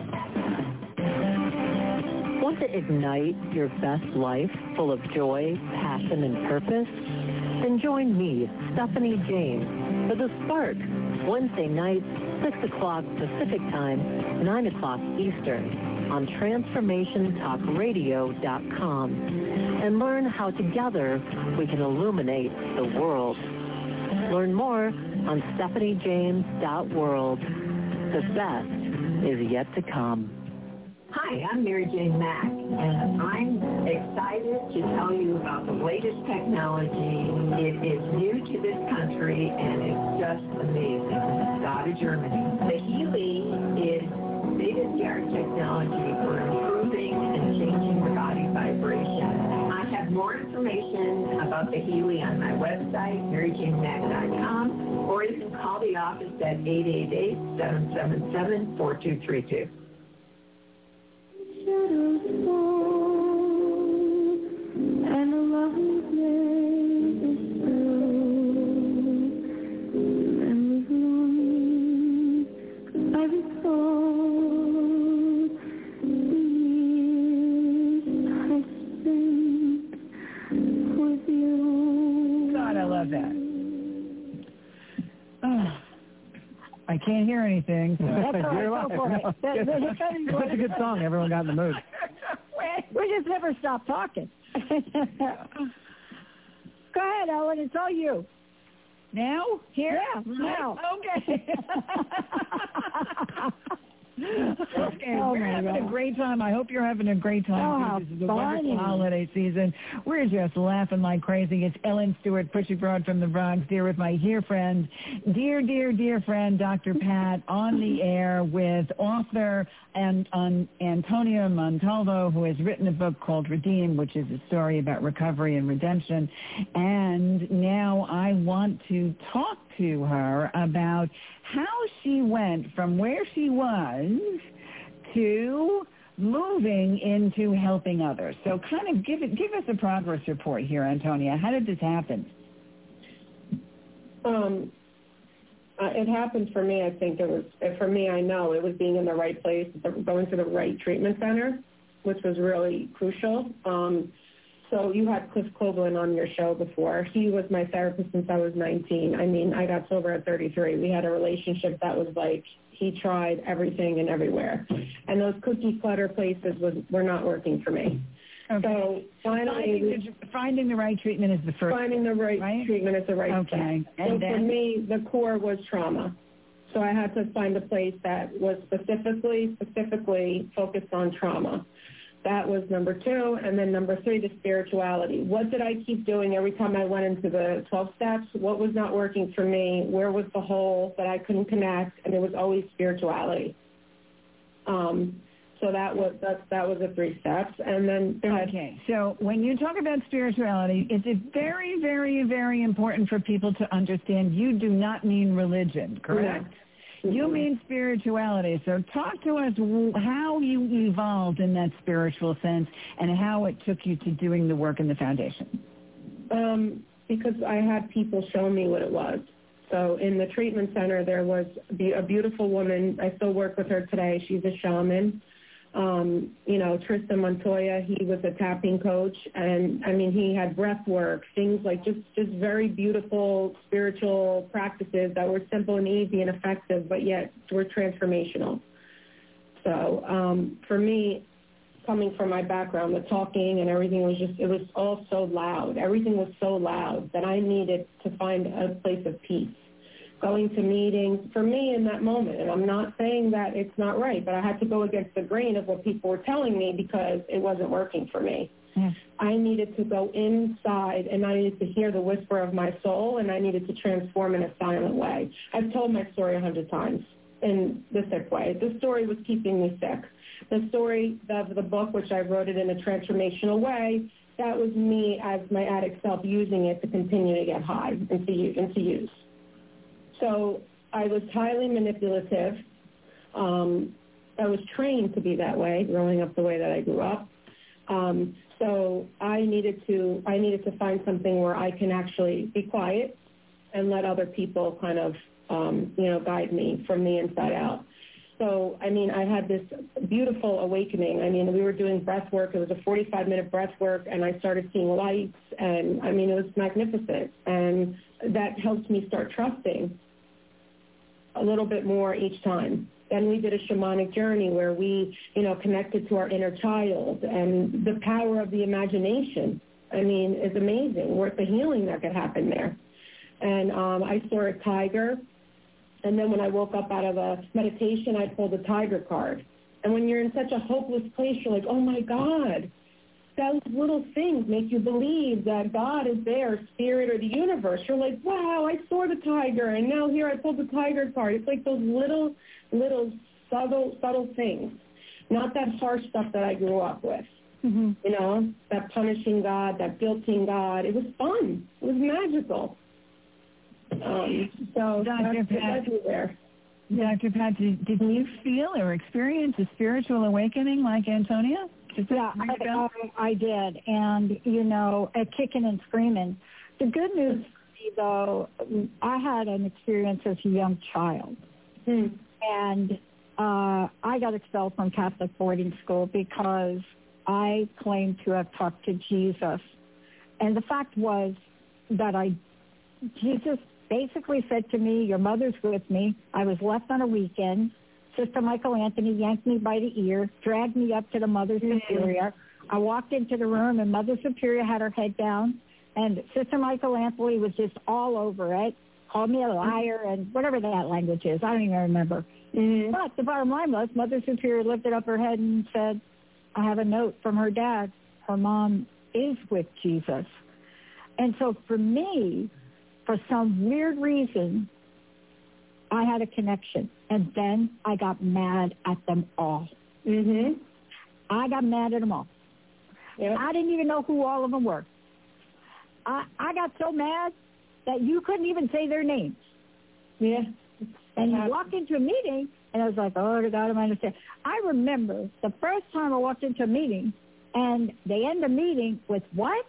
Want to ignite your best life full of joy, passion, and purpose? Then join me, Stephanie James, for The Spark, Wednesday nights, six o'clock Pacific Time, nine o'clock Eastern, on transformation talk radio dot com, and learn how together we can illuminate the world. Learn more on stephanie james dot world. The best is yet to come. Hi, I'm Mary Jane Mack, and I'm excited to tell you about the latest technology. It is new to this country, and it's just amazing. It's out of Germany. The Healy is state-of-the-art technology for improving and changing the body vibration. I have more information about the Healy on my website, mary jane mack dot com, or you can call the office at eight eight eight, seven seven seven, four two three two. Shadows fall, and the light is through. Memories long, I recall the years I spent with you. God, I love that. Oh. I can't hear anything. So That's all right. you're Go live. for it. No, That- it's that- good. that- It's a good song. Everyone got in the mood. We just never stop talking. Go ahead, Ellen. It's all you. Now? Here? Yeah, now. Okay. Okay, Oh, we're my having God. a great time. I hope you're having a great time. Oh, how This is a funny. wonderful holiday season. We're just laughing like crazy. It's Ellen Stewart, Pushy Broad from the Bronx, here with my dear friend, dear, dear, dear friend, Doctor Pat, on the air with author and um, Antonia Montalvo, who has written a book called Redeem, which is a story about recovery and redemption. And now I want to talk to her about how she went from where she was to moving into helping others. So kind of give it, give us a progress report here, Antonia. How did this happen? Um, uh, it happened for me. I think it was, uh, for me, I know it was being in the right place, going to the right treatment center, which was really crucial. Um, so you had Cliff Copeland on your show before. He was my therapist since I was nineteen. I mean, I got sober at thirty-three. We had a relationship that was like, he tried everything and everywhere. And those cookie clutter places was, were not working for me. Okay. So finally, finding the, finding the right treatment is the first. Finding the right, right? treatment is the right okay. step. And so then? for me, the core was trauma. So I had to find a place that was specifically, specifically focused on trauma. That was number two. And then number three, the spirituality. What did I keep doing every time I went into the twelve steps? What was not working for me? Where was the hole that I couldn't connect? And it was always spirituality. Um, so that was that, that was the three steps. And then okay, so when you talk about spirituality, it's very, very, very important for people to understand you do not mean religion, correct? Yeah. You mean spirituality. So talk to us how you evolved in that spiritual sense and how it took you to doing the work in the foundation. Um, because I had people show me what it was. So in the treatment center, there was a beautiful woman. I still work with her today. She's a shaman. Um, you know, Tristan Montoya, he was a tapping coach. And, I mean, he had breath work, things like just, just very beautiful spiritual practices that were simple and easy and effective, but yet were transformational. So um, for me, coming from my background, the talking and everything was just, it was all so loud. Everything was so loud that I needed to find a place of peace. Going to meetings, for me in that moment, and I'm not saying that it's not right, but I had to go against the grain of what people were telling me because it wasn't working for me. Mm. I needed to go inside, and I needed to hear the whisper of my soul, and I needed to transform in a silent way. I've told my story a hundred times in the sick way. The story was keeping me sick. The story of the book, which I wrote it in a transformational way, that was me as my addict self using it to continue to get high and to, and to use. So I was highly manipulative. Um, I was trained to be that way, growing up the way that I grew up. Um, so I needed to I needed to find something where I can actually be quiet and let other people kind of um, you know guide me from the inside out. So I mean, I had this beautiful awakening. I mean, we were doing breath work. It was a forty-five minute breath work, and I started seeing lights, and I mean, it was magnificent, and that helped me start trusting a little bit more each time. Then we did a shamanic journey where we, you know, connected to our inner child, and the power of the imagination, I mean, is amazing. What the healing that could happen there. And um, I saw a tiger, and then when I woke up out of a meditation, I pulled a tiger card. And when you're in such a hopeless place, you're like, oh my God, those little things make you believe that God is there, spirit or the universe. You're like, wow, I saw the tiger, and now here I pulled the tiger card. It's like those little, little subtle, subtle things, not that harsh stuff that I grew up with. Mm-hmm. You know, that punishing God, that guilting God. It was fun. It was magical. Um, so Doctor Pat, there. Doctor Pat, did, did you feel or experience a spiritual awakening like Antonia? Yeah, I, um, I did, and, you know, a kicking and screaming. The good news for me, though, I had an experience as a young child, hmm. and uh, I got expelled from Catholic boarding school because I claimed to have talked to Jesus, and the fact was that I, Jesus basically said to me, your mother's with me. I was left on a weekend. Sister Michael Anthony yanked me by the ear, dragged me up to the Mother Superior. I walked into the room, and Mother Superior had her head down, and Sister Michael Anthony was just all over it, called me a liar and whatever that language is. I don't even remember. Mm-hmm. But the bottom line was Mother Superior lifted up her head and said, I have a note from her dad. Her mom is with Jesus. And so for me, for some weird reason, I had a connection, and then I got mad at them all. Mm-hmm. I got mad at them all. Yep. I didn't even know who all of them were. I, I got so mad that you couldn't even say their names. Yeah. And you walked into a meeting, and I was like, oh, God, I understand. I remember the first time I walked into a meeting, and they end the meeting with what?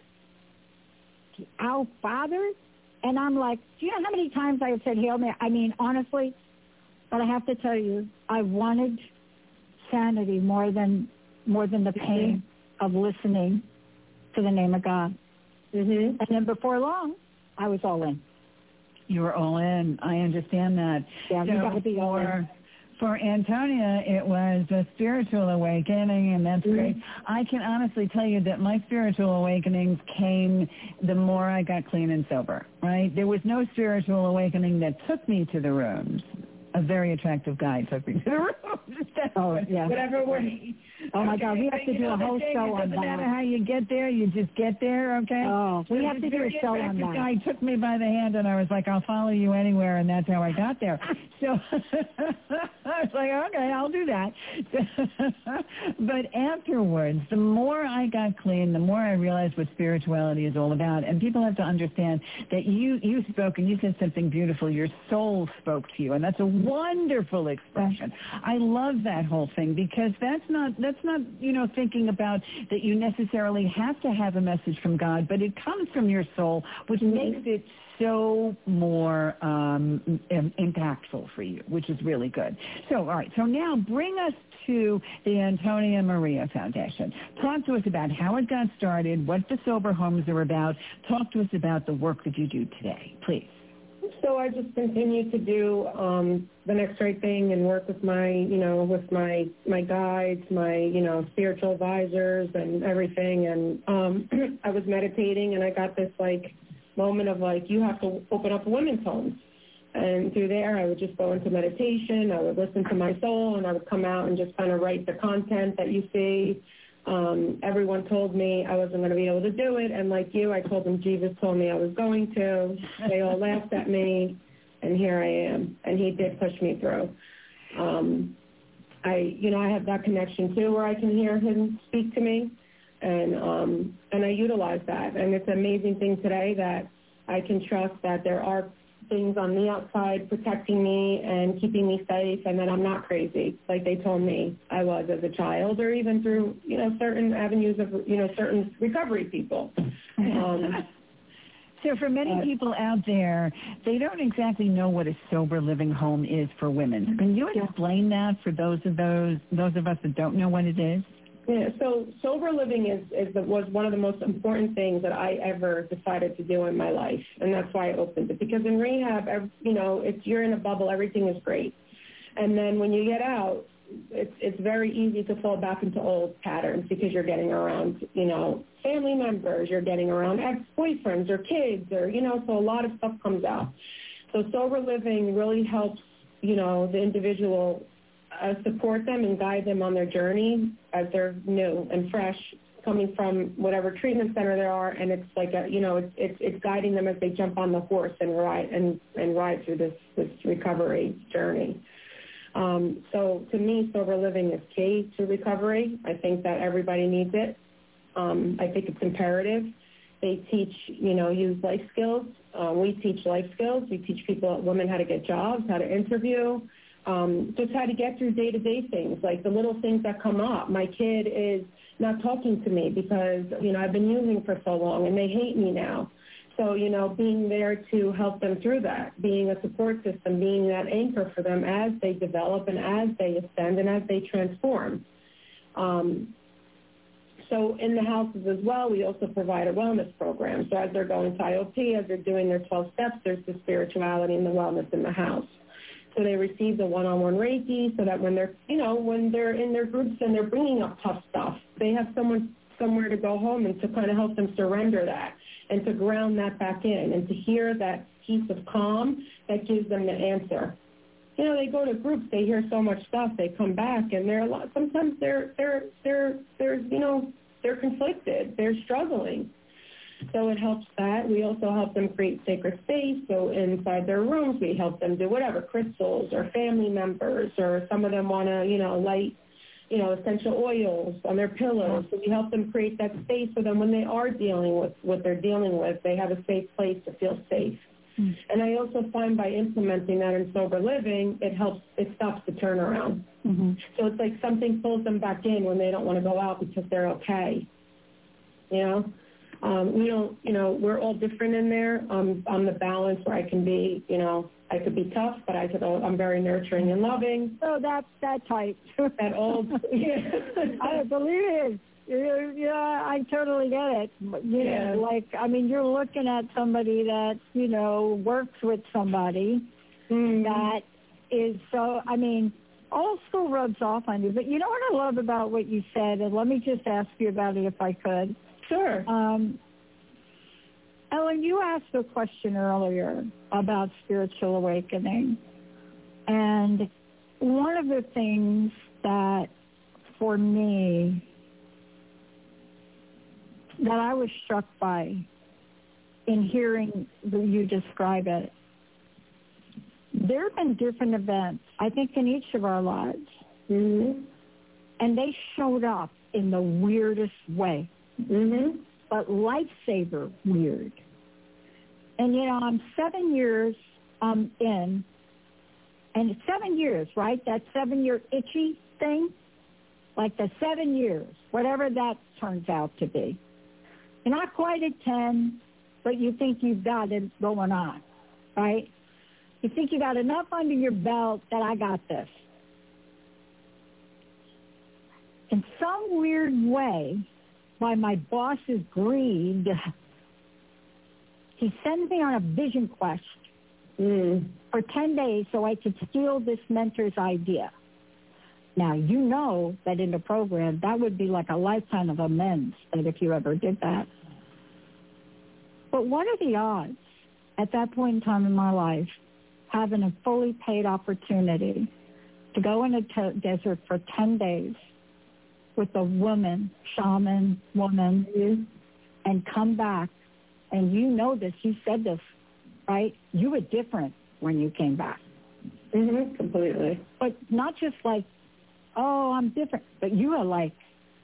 Our Father? And I'm like, do you know how many times I have said Hail Mary? I mean, honestly, but I have to tell you, I wanted sanity more than more than the pain mm-hmm. of listening to the name of God. Mm-hmm. And then before long, I was all in. You were all in. I understand that. Yeah, so you got to be all in. For Antonia, it was a spiritual awakening, and that's mm-hmm. great. I can honestly tell you that my spiritual awakenings came the more I got clean and sober, right? There was no spiritual awakening that took me to the rooms. A very attractive guy took me to the rooms. Oh, yeah. Whatever way. Oh, my God, we have to You do know, a whole Jamie, show it on doesn't matter that. how you get there, you just get there, okay? Oh, we So have to this do a very show on attractive that. guy took me by the hand, and I was like, I'll follow you anywhere, and that's how I got there. So I was like, okay, I'll do that. But afterwards, the more I got clean, the more I realized what spirituality is all about. And people have to understand that you, you spoke, and you said something beautiful. Your soul spoke to you, and that's a wonderful expression. I love that whole thing, because that's not, that's not, you know, thinking about that you necessarily have to have a message from God, but it comes from your soul, which makes it so more um, im- impactful for you, which is really good. So, all right, so now bring us to the Antonia Maria Foundation. Talk to us about how it got started, what the sober homes are about. Talk to us about the work that you do today, please. So I just continue to do um, the next right thing and work with my, you know, with my my guides, my, you know, spiritual advisors and everything. And um, I was meditating, and I got this like moment of like, you have to open up women's homes. And through there, I would just go into meditation. I would listen to my soul, and I would come out and just kind of write the content that you see. Um, everyone told me I wasn't going to be able to do it, and like you, I told them Jesus told me I was going to. They all laughed at me, and here I am. And he did push me through. Um, I, you know, I have that connection too, where I can hear him speak to me, and um, and I utilize that. And it's an amazing thing today that I can trust that there are things on the outside protecting me and keeping me safe, and that I'm not crazy like they told me I was as a child, or even through, you know, certain avenues of, you know, certain recovery people. Um, So for many uh, people out there, they don't exactly know what a sober living home is for women. Can you explain that for those of those those of us that don't know what it is? Yeah, so sober living is, is the, was one of the most important things that I ever decided to do in my life, and that's why I opened it. Because in rehab, you know, if you're in a bubble, everything is great. And then when you get out, it's, it's very easy to fall back into old patterns, because you're getting around, you know, family members, you're getting around ex-boyfriends or kids, or, you know, so a lot of stuff comes out. So sober living really helps, you know, the individual Uh, support them and guide them on their journey as they're new and fresh, coming from whatever treatment center they are, and it's like a, you know, it's, it's it's guiding them as they jump on the horse and ride and and ride through this this recovery journey. Um, so to me, sober living is key to recovery. I think that everybody needs it. Um, I think it's imperative. They teach, you know, use life skills. Uh, we teach life skills. We teach people, women, how to get jobs, how to interview. Um, just how to get through day-to-day things, like the little things that come up. My kid is not talking to me because, you know, I've been using for so long, and they hate me now. So, you know, being there to help them through that, being a support system, being that anchor for them as they develop and as they ascend and as they transform. Um, so in the houses as well, we also provide a wellness program. So as they're going to I O P, as they're doing their twelve steps, there's the spirituality and the wellness in the house. So they receive the one-on-one Reiki, so that when they're, you know, when they're in their groups and they're bringing up tough stuff, they have someone somewhere to go home and to kind of help them surrender that and to ground that back in and to hear that piece of calm that gives them the answer. You know, they go to groups, they hear so much stuff, they come back, and they're a lot. Sometimes they're they're they're they're you know they're conflicted, they're struggling. So it helps that. We also help them create sacred space. So inside their rooms, we help them do whatever, crystals or family members, or some of them want to, you know, light, you know, essential oils on their pillows. So we help them create that space so that when they are dealing with what they're dealing with, they have a safe place to feel safe. Mm. And I also find by implementing that in sober living, it helps, it stops the turnaround. Mm-hmm. So it's like something pulls them back in when they don't want to go out because they're okay, you know? Um, we don't, you know, we're all different in there. Um, I'm the balance where I can be, you know, I could be tough, but I could, I'm very nurturing and loving. So that's that type. That old, yeah. I believe it. Yeah, I totally get it. You yeah. know, like, I mean, you're looking at somebody that, you know, works with somebody mm. that is so, I mean, old school rubs off on you. But you know what I love about what you said, and let me just ask you about it if I could. Sure. Um, Ellen, you asked a question earlier about spiritual awakening. And one of the things that for me that I was struck by in hearing you describe it. There have been different events, I think, in each of our lives. Mm-hmm. And they showed up in the weirdest way. Mm-hmm. But lifesaver weird. And, you know, I'm seven years um, in, and it's seven years, right? That seven-year itchy thing? Like the seven years, whatever that turns out to be. You're not quite at ten, but you think you've got it going on, right? You think you got enough under your belt that I got this. In some weird way, by my boss's greed, he sends me on a vision quest mm. for ten days so I could steal this mentor's idea. Now, you know that in the program, that would be like a lifetime of amends, that if you ever did that. But what are the odds at that point in time in my life having a fully paid opportunity to go in a t- desert for ten days with a woman, shaman, woman, mm-hmm. and come back, and you know this, you said this, right? You were different when you came back. Mm-hmm, completely. But not just like, oh, I'm different, but you are like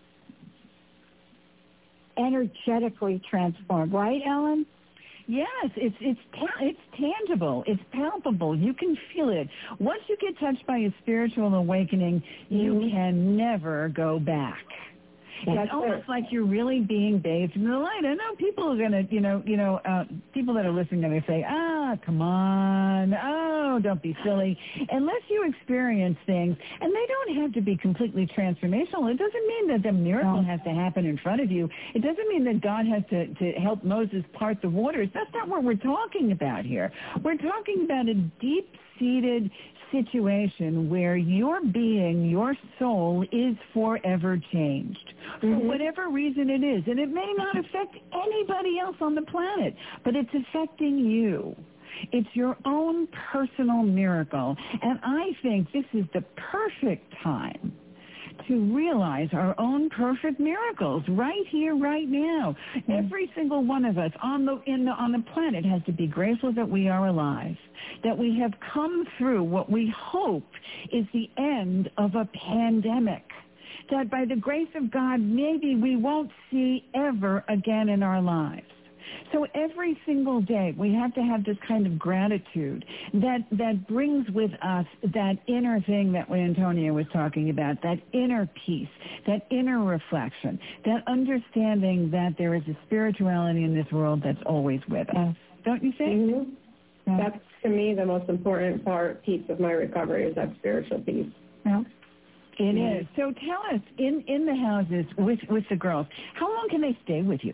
energetically transformed, right, Ellen? Yes, it's it's ta- it's tangible, it's palpable. You can feel it. Once you get touched by a spiritual awakening, you mm-hmm. can never go back. That's it's almost it. like you're really being bathed in the light. I know people are gonna, you know, you know, uh, people that are listening are gonna say, ah, come on, oh, don't be silly. Unless you experience things, and they don't have to be completely transformational. It doesn't mean that the miracle has to happen in front of you. It doesn't mean that God has to, to help Moses part the waters. That's not what we're talking about here. We're talking about a deep-seated situation where your being, your soul is forever changed for mm-hmm. whatever reason it is. And it may not affect anybody else on the planet, but it's affecting you. It's your own personal miracle. And I think this is the perfect time to realize our own perfect miracles right here, right now. Mm-hmm. Every single one of us on the, in the, on the planet has to be grateful that we are alive, that we have come through what we hope is the end of a pandemic, that by the grace of God, maybe we won't see ever again in our lives. So every single day we have to have this kind of gratitude that, that brings with us that inner thing that Antonia was talking about, that inner peace, that inner reflection, that understanding that there is a spirituality in this world that's always with us. Don't you think? Mm-hmm. Yeah. That's, to me, the most important part, piece of my recovery is that spiritual piece. Yeah. It mm-hmm. is. So tell us, in, in the houses with, with the girls, how long can they stay with you?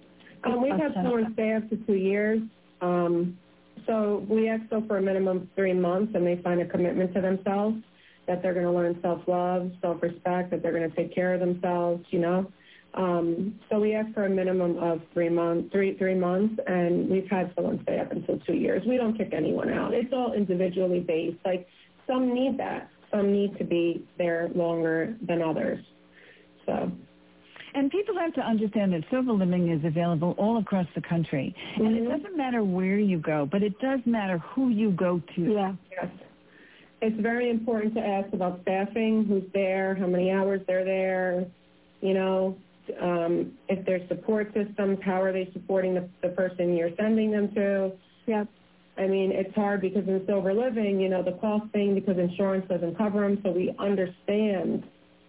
Um, we've had someone stay up to two years. Um, so we ask them for a minimum of three months, and they find a commitment to themselves, that they're going to learn self-love, self-respect, that they're going to take care of themselves, you know. Um, so we ask for a minimum of three months, three three months, and we've had someone stay up until two years. We don't kick anyone out. It's all individually based. Like, some need that. Some need to be there longer than others. So... And people have to understand that Silver Living is available all across the country. Mm-hmm. And it doesn't matter where you go, but it does matter who you go to. Yeah. Yes. It's very important to ask about staffing, who's there, how many hours they're there, you know, um, if there's support systems, how are they supporting the, the person you're sending them to. Yeah. I mean, it's hard because in Silver Living, you know, the cost thing, because insurance doesn't cover them, so we understand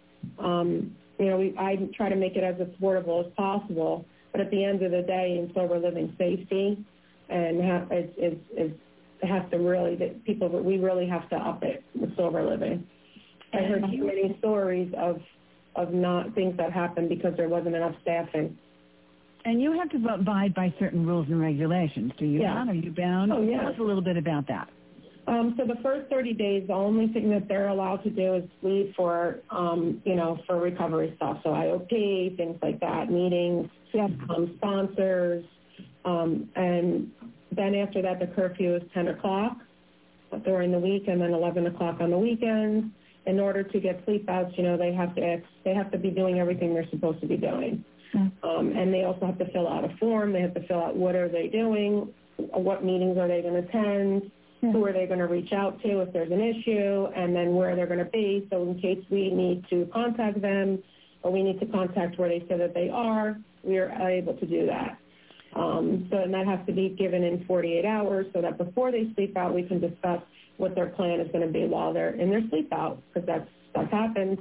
um You know, we, I try to make it as affordable as possible, but at the end of the day, in Silver Living, safety and ha- it's, it's, it's, it has to really, that people, we really have to up it with Silver Living. I heard too many stories of of not things that happened because there wasn't enough staffing. And you have to abide by certain rules and regulations, do you yeah. not? Are you bound? Oh, yeah. Tell us a little bit about that. Um, so the first thirty days, the only thing that they're allowed to do is leave for, um, you know, for recovery stuff. So I O P, things like that, meetings, yep. um, sponsors. Um, and then after that, the curfew is ten o'clock during the week and then eleven o'clock on the weekends. in order to get sleep outs, you know, they have to ex- they have to be doing everything they're supposed to be doing. Um, and they also have to fill out a form. They have to fill out what are they doing, what meetings are they going to attend, who are they going to reach out to if there's an issue, and then where they're going to be. So in case we need to contact them or we need to contact where they say that they are, we are able to do that. Um, so and that has to be given in forty-eight hours so that before they sleep out, we can discuss what their plan is going to be while they're in their sleep out, because that's, that happens.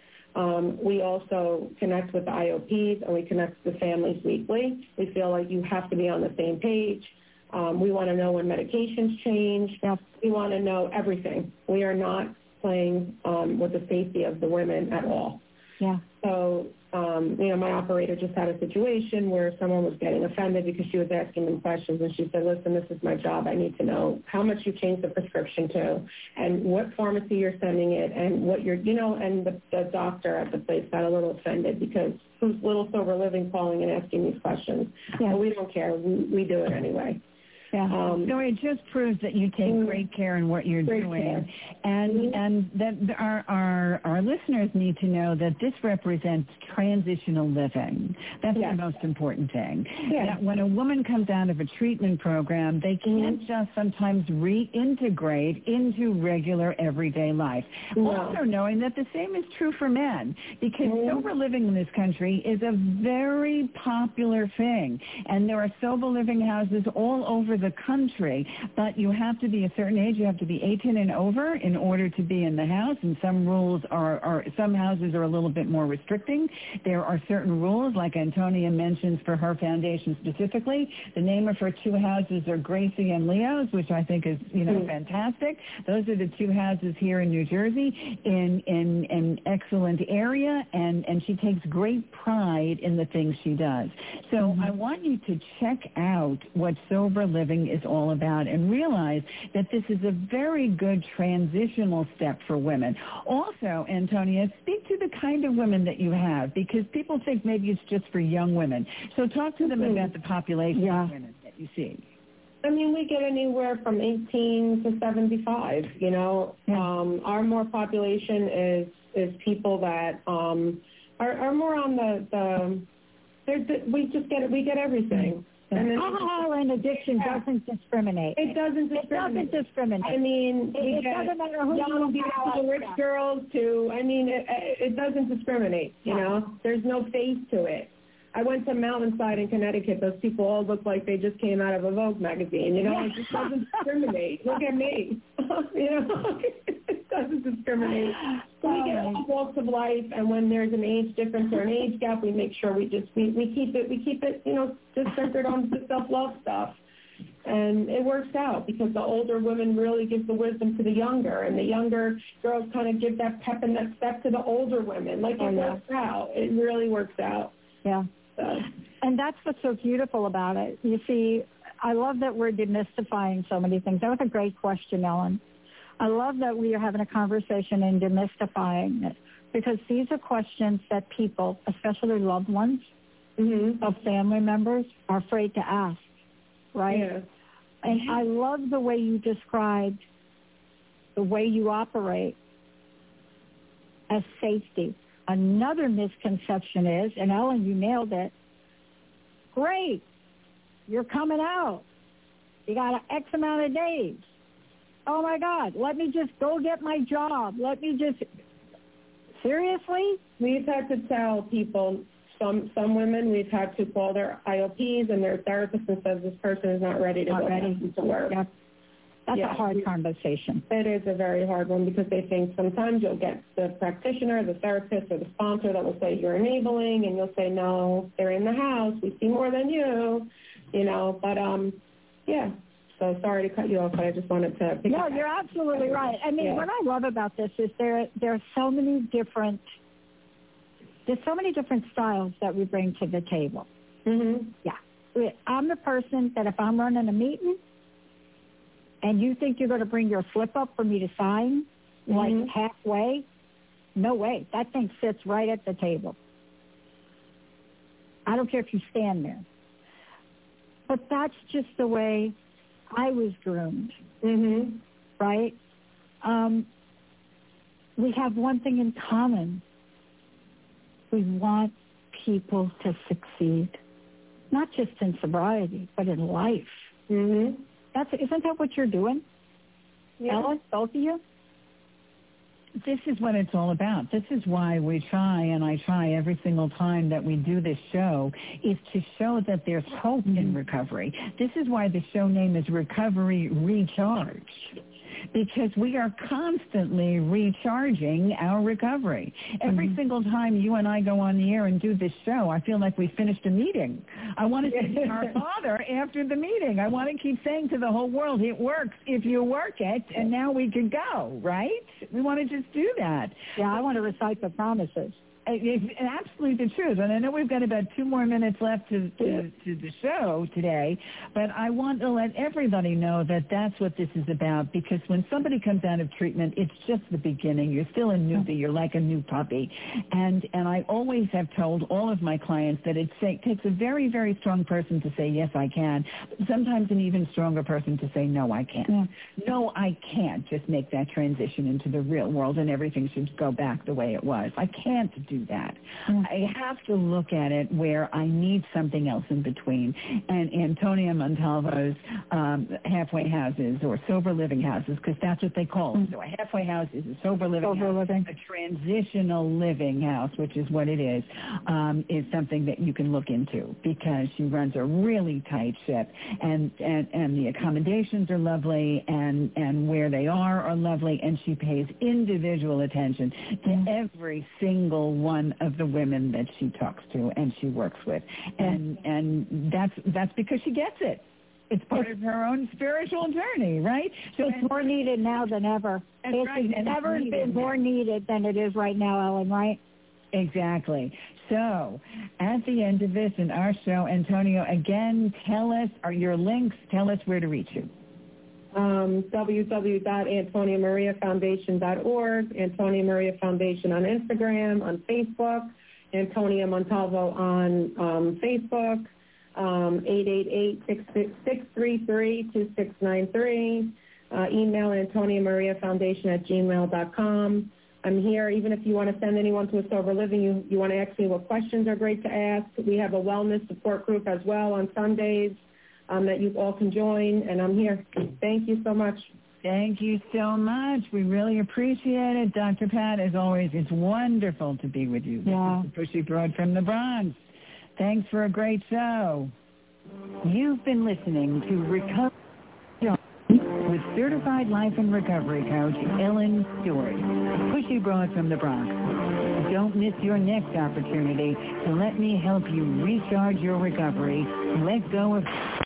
Um, we also connect with the I O Ps, and we connect with families weekly. We feel like you have to be on the same page. Um, we want to know when medications change. Yep. We want to know everything. We are not playing um, with the safety of the women at all. Yeah. So, um, you know, my operator just had a situation where someone was getting offended because she was asking them questions, and she said, listen, this is my job. I need to know how much you changed the prescription to and what pharmacy you're sending it and what you're, you know, and the, the doctor at the place got a little offended because who's Little Sober Living calling and asking these questions? Yeah. But we don't care. We, we do it anyway. Yeah. Um, so it just proves that you take great care in what you're doing, care. and mm-hmm. and that our, our our listeners need to know that this represents transitional living. That's yes. the most important thing. Yes. That when a woman comes out of a treatment program, they can't mm-hmm. just sometimes reintegrate into regular everyday life. No. Also knowing that the same is true for men, because mm-hmm. sober living in this country is a very popular thing, and there are sober living houses all over the country, but you have to be a certain age. You have to be eighteen and over in order to be in the house, and some rules are, are some houses are a little bit more restricting. There are certain rules, like Antonia mentions for her foundation specifically. The name of her two houses are Gracie and Leo's, which I think is, you know, mm. fantastic. Those are the two houses here in New Jersey in in an excellent area, and, and she takes great pride in the things she does. So mm-hmm. I want you to check out what Sober Living is all about and realize that this is a very good transitional step for women. Also, Antonia, speak to the kind of women that you have, because people think maybe it's just for young women. So talk to them mm-hmm. about the population yeah. of women that you see. I mean, we get anywhere from eighteen to seventy-five, you know. Yeah. Um, our more population is is people that um, are, are more on the, the, the, we just get, we get everything. Mm-hmm. And alcohol and addiction yeah. doesn't discriminate. It doesn't discriminate. It doesn't discriminate. I mean, it, it doesn't matter who young, beautiful, rich girls to, I mean, it, it doesn't discriminate, you yeah. know. There's no face to it. I went to Mountainside in Connecticut. Those people all look like they just came out of a Vogue magazine, you know. Yeah. It just doesn't discriminate. Look at me. You know, it doesn't discriminate. So we get all walks of life, and when there's an age difference or an age gap, we make sure we just, we, we keep it, we keep it, you know, just centered on the self-love stuff. And it works out because the older women really give the wisdom to the younger, and the younger girls kind of give that pep and that step to the older women. Like, it oh, yeah. works out. It really works out. Yeah. So. And that's what's so beautiful about it. You see, I love that we're demystifying so many things. That was a great question, Ellen. I love that we are having a conversation and demystifying it, because these are questions that people, especially loved ones mm-hmm. of family members, are afraid to ask, right? Yeah. And Mm-hmm. I love the way you described the way you operate as safety. Another misconception is, and Ellen, you nailed it, great, you're coming out. You got an X amount of days. Oh, my God, let me just go get my job. Let me just, seriously? We've had to tell people, some some women, we've had to call their I O Ps and their therapists and says this person is not ready to not go ready. back to work. Yep. That's yeah. a hard conversation. It is a very hard one, because they think sometimes you'll get the practitioner, the therapist, or the sponsor that will say you're enabling, and you'll say, no, they're in the house. We see more than you, you know. But, um, yeah. So sorry to cut you off, but I just wanted to pick No, up. you're absolutely right. I mean, yeah. what I love about this is there there are so many different, there's so many different styles that we bring to the table. Mm-hmm. Yeah. I'm the person that if I'm running a meeting, and you think you're going to bring your slip up for me to sign, mm-hmm. like halfway, no way. That thing sits right at the table. I don't care if you stand there. But that's just the way I was groomed, mm-hmm. right? Um, we have one thing in common. We want people to succeed, not just in sobriety, but in life. Mm-hmm. That's, isn't that what you're doing? Yeah. Ellen, both of you? This is what it's all about. This is why we try, and I try every single time that we do this show, is to show that there's hope in recovery. This is why the show name is Recovery Recharge, because we are constantly recharging our recovery. Every mm-hmm. single time you and I go on the air and do this show, I feel like we finished a meeting. I want to say to our Father after the meeting. I want to keep saying to the whole world, it works if you work it, and now we can go, right? We want to just do that. Yeah, I want to recite the promises. It's absolutely the truth. And I know we've got about two more minutes left to, to, to the show today, but I want to let everybody know that that's what this is about, because when somebody comes out of treatment, it's just the beginning. You're still a newbie. You're like a new puppy. And and I always have told all of my clients that it takes a very, very strong person to say, yes, I can, but sometimes an even stronger person to say, no, I can't. Yeah. No, I can't just make that transition into the real world and everything should go back the way it was. I can't do that. Mm-hmm. I have to look at it where I need something else in between. And Antonia Montalvo's um, halfway houses or sober living houses, because that's what they call it. Mm-hmm. So a halfway house is a sober living sober house. Living. A transitional living house, which is what it is, um, is something that you can look into, because she runs a really tight ship, and, and, and the accommodations are lovely, and, and where they are are lovely, and she pays individual attention to mm-hmm. every single one one of the women that she talks to and she works with, and and that's that's because she gets it. It's part of her own spiritual journey, right? So it's more needed now than ever. It's right. never been more needed than it is right now, Ellen, right? Exactly. So at the end of this in our show, Antonio, again, tell us, or your links, tell us where to reach you. Um, w w w dot antonia maria foundation dot org, Antonia Maria Foundation on Instagram, on Facebook, Antonia Montalvo on um, Facebook, um, eight eight eight, six three three, two six nine three, uh, email Antonia Maria Foundation at gmail dot com. I'm here, even if you want to send anyone to a sober living, you, you want to ask me what questions are great to ask. We have a wellness support group as well on Sundays. Um, that you all can join, and I'm here. Thank you so much. Thank you so much. We really appreciate it. Doctor Pat, as always, it's wonderful to be with you. Yeah. This is the Pushy Broad from the Bronx. Thanks for a great show. You've been listening to Recovery with certified life and recovery coach Ellen Stewart, Pushy Broad from the Bronx. Don't miss your next opportunity to let me help you recharge your recovery, let go of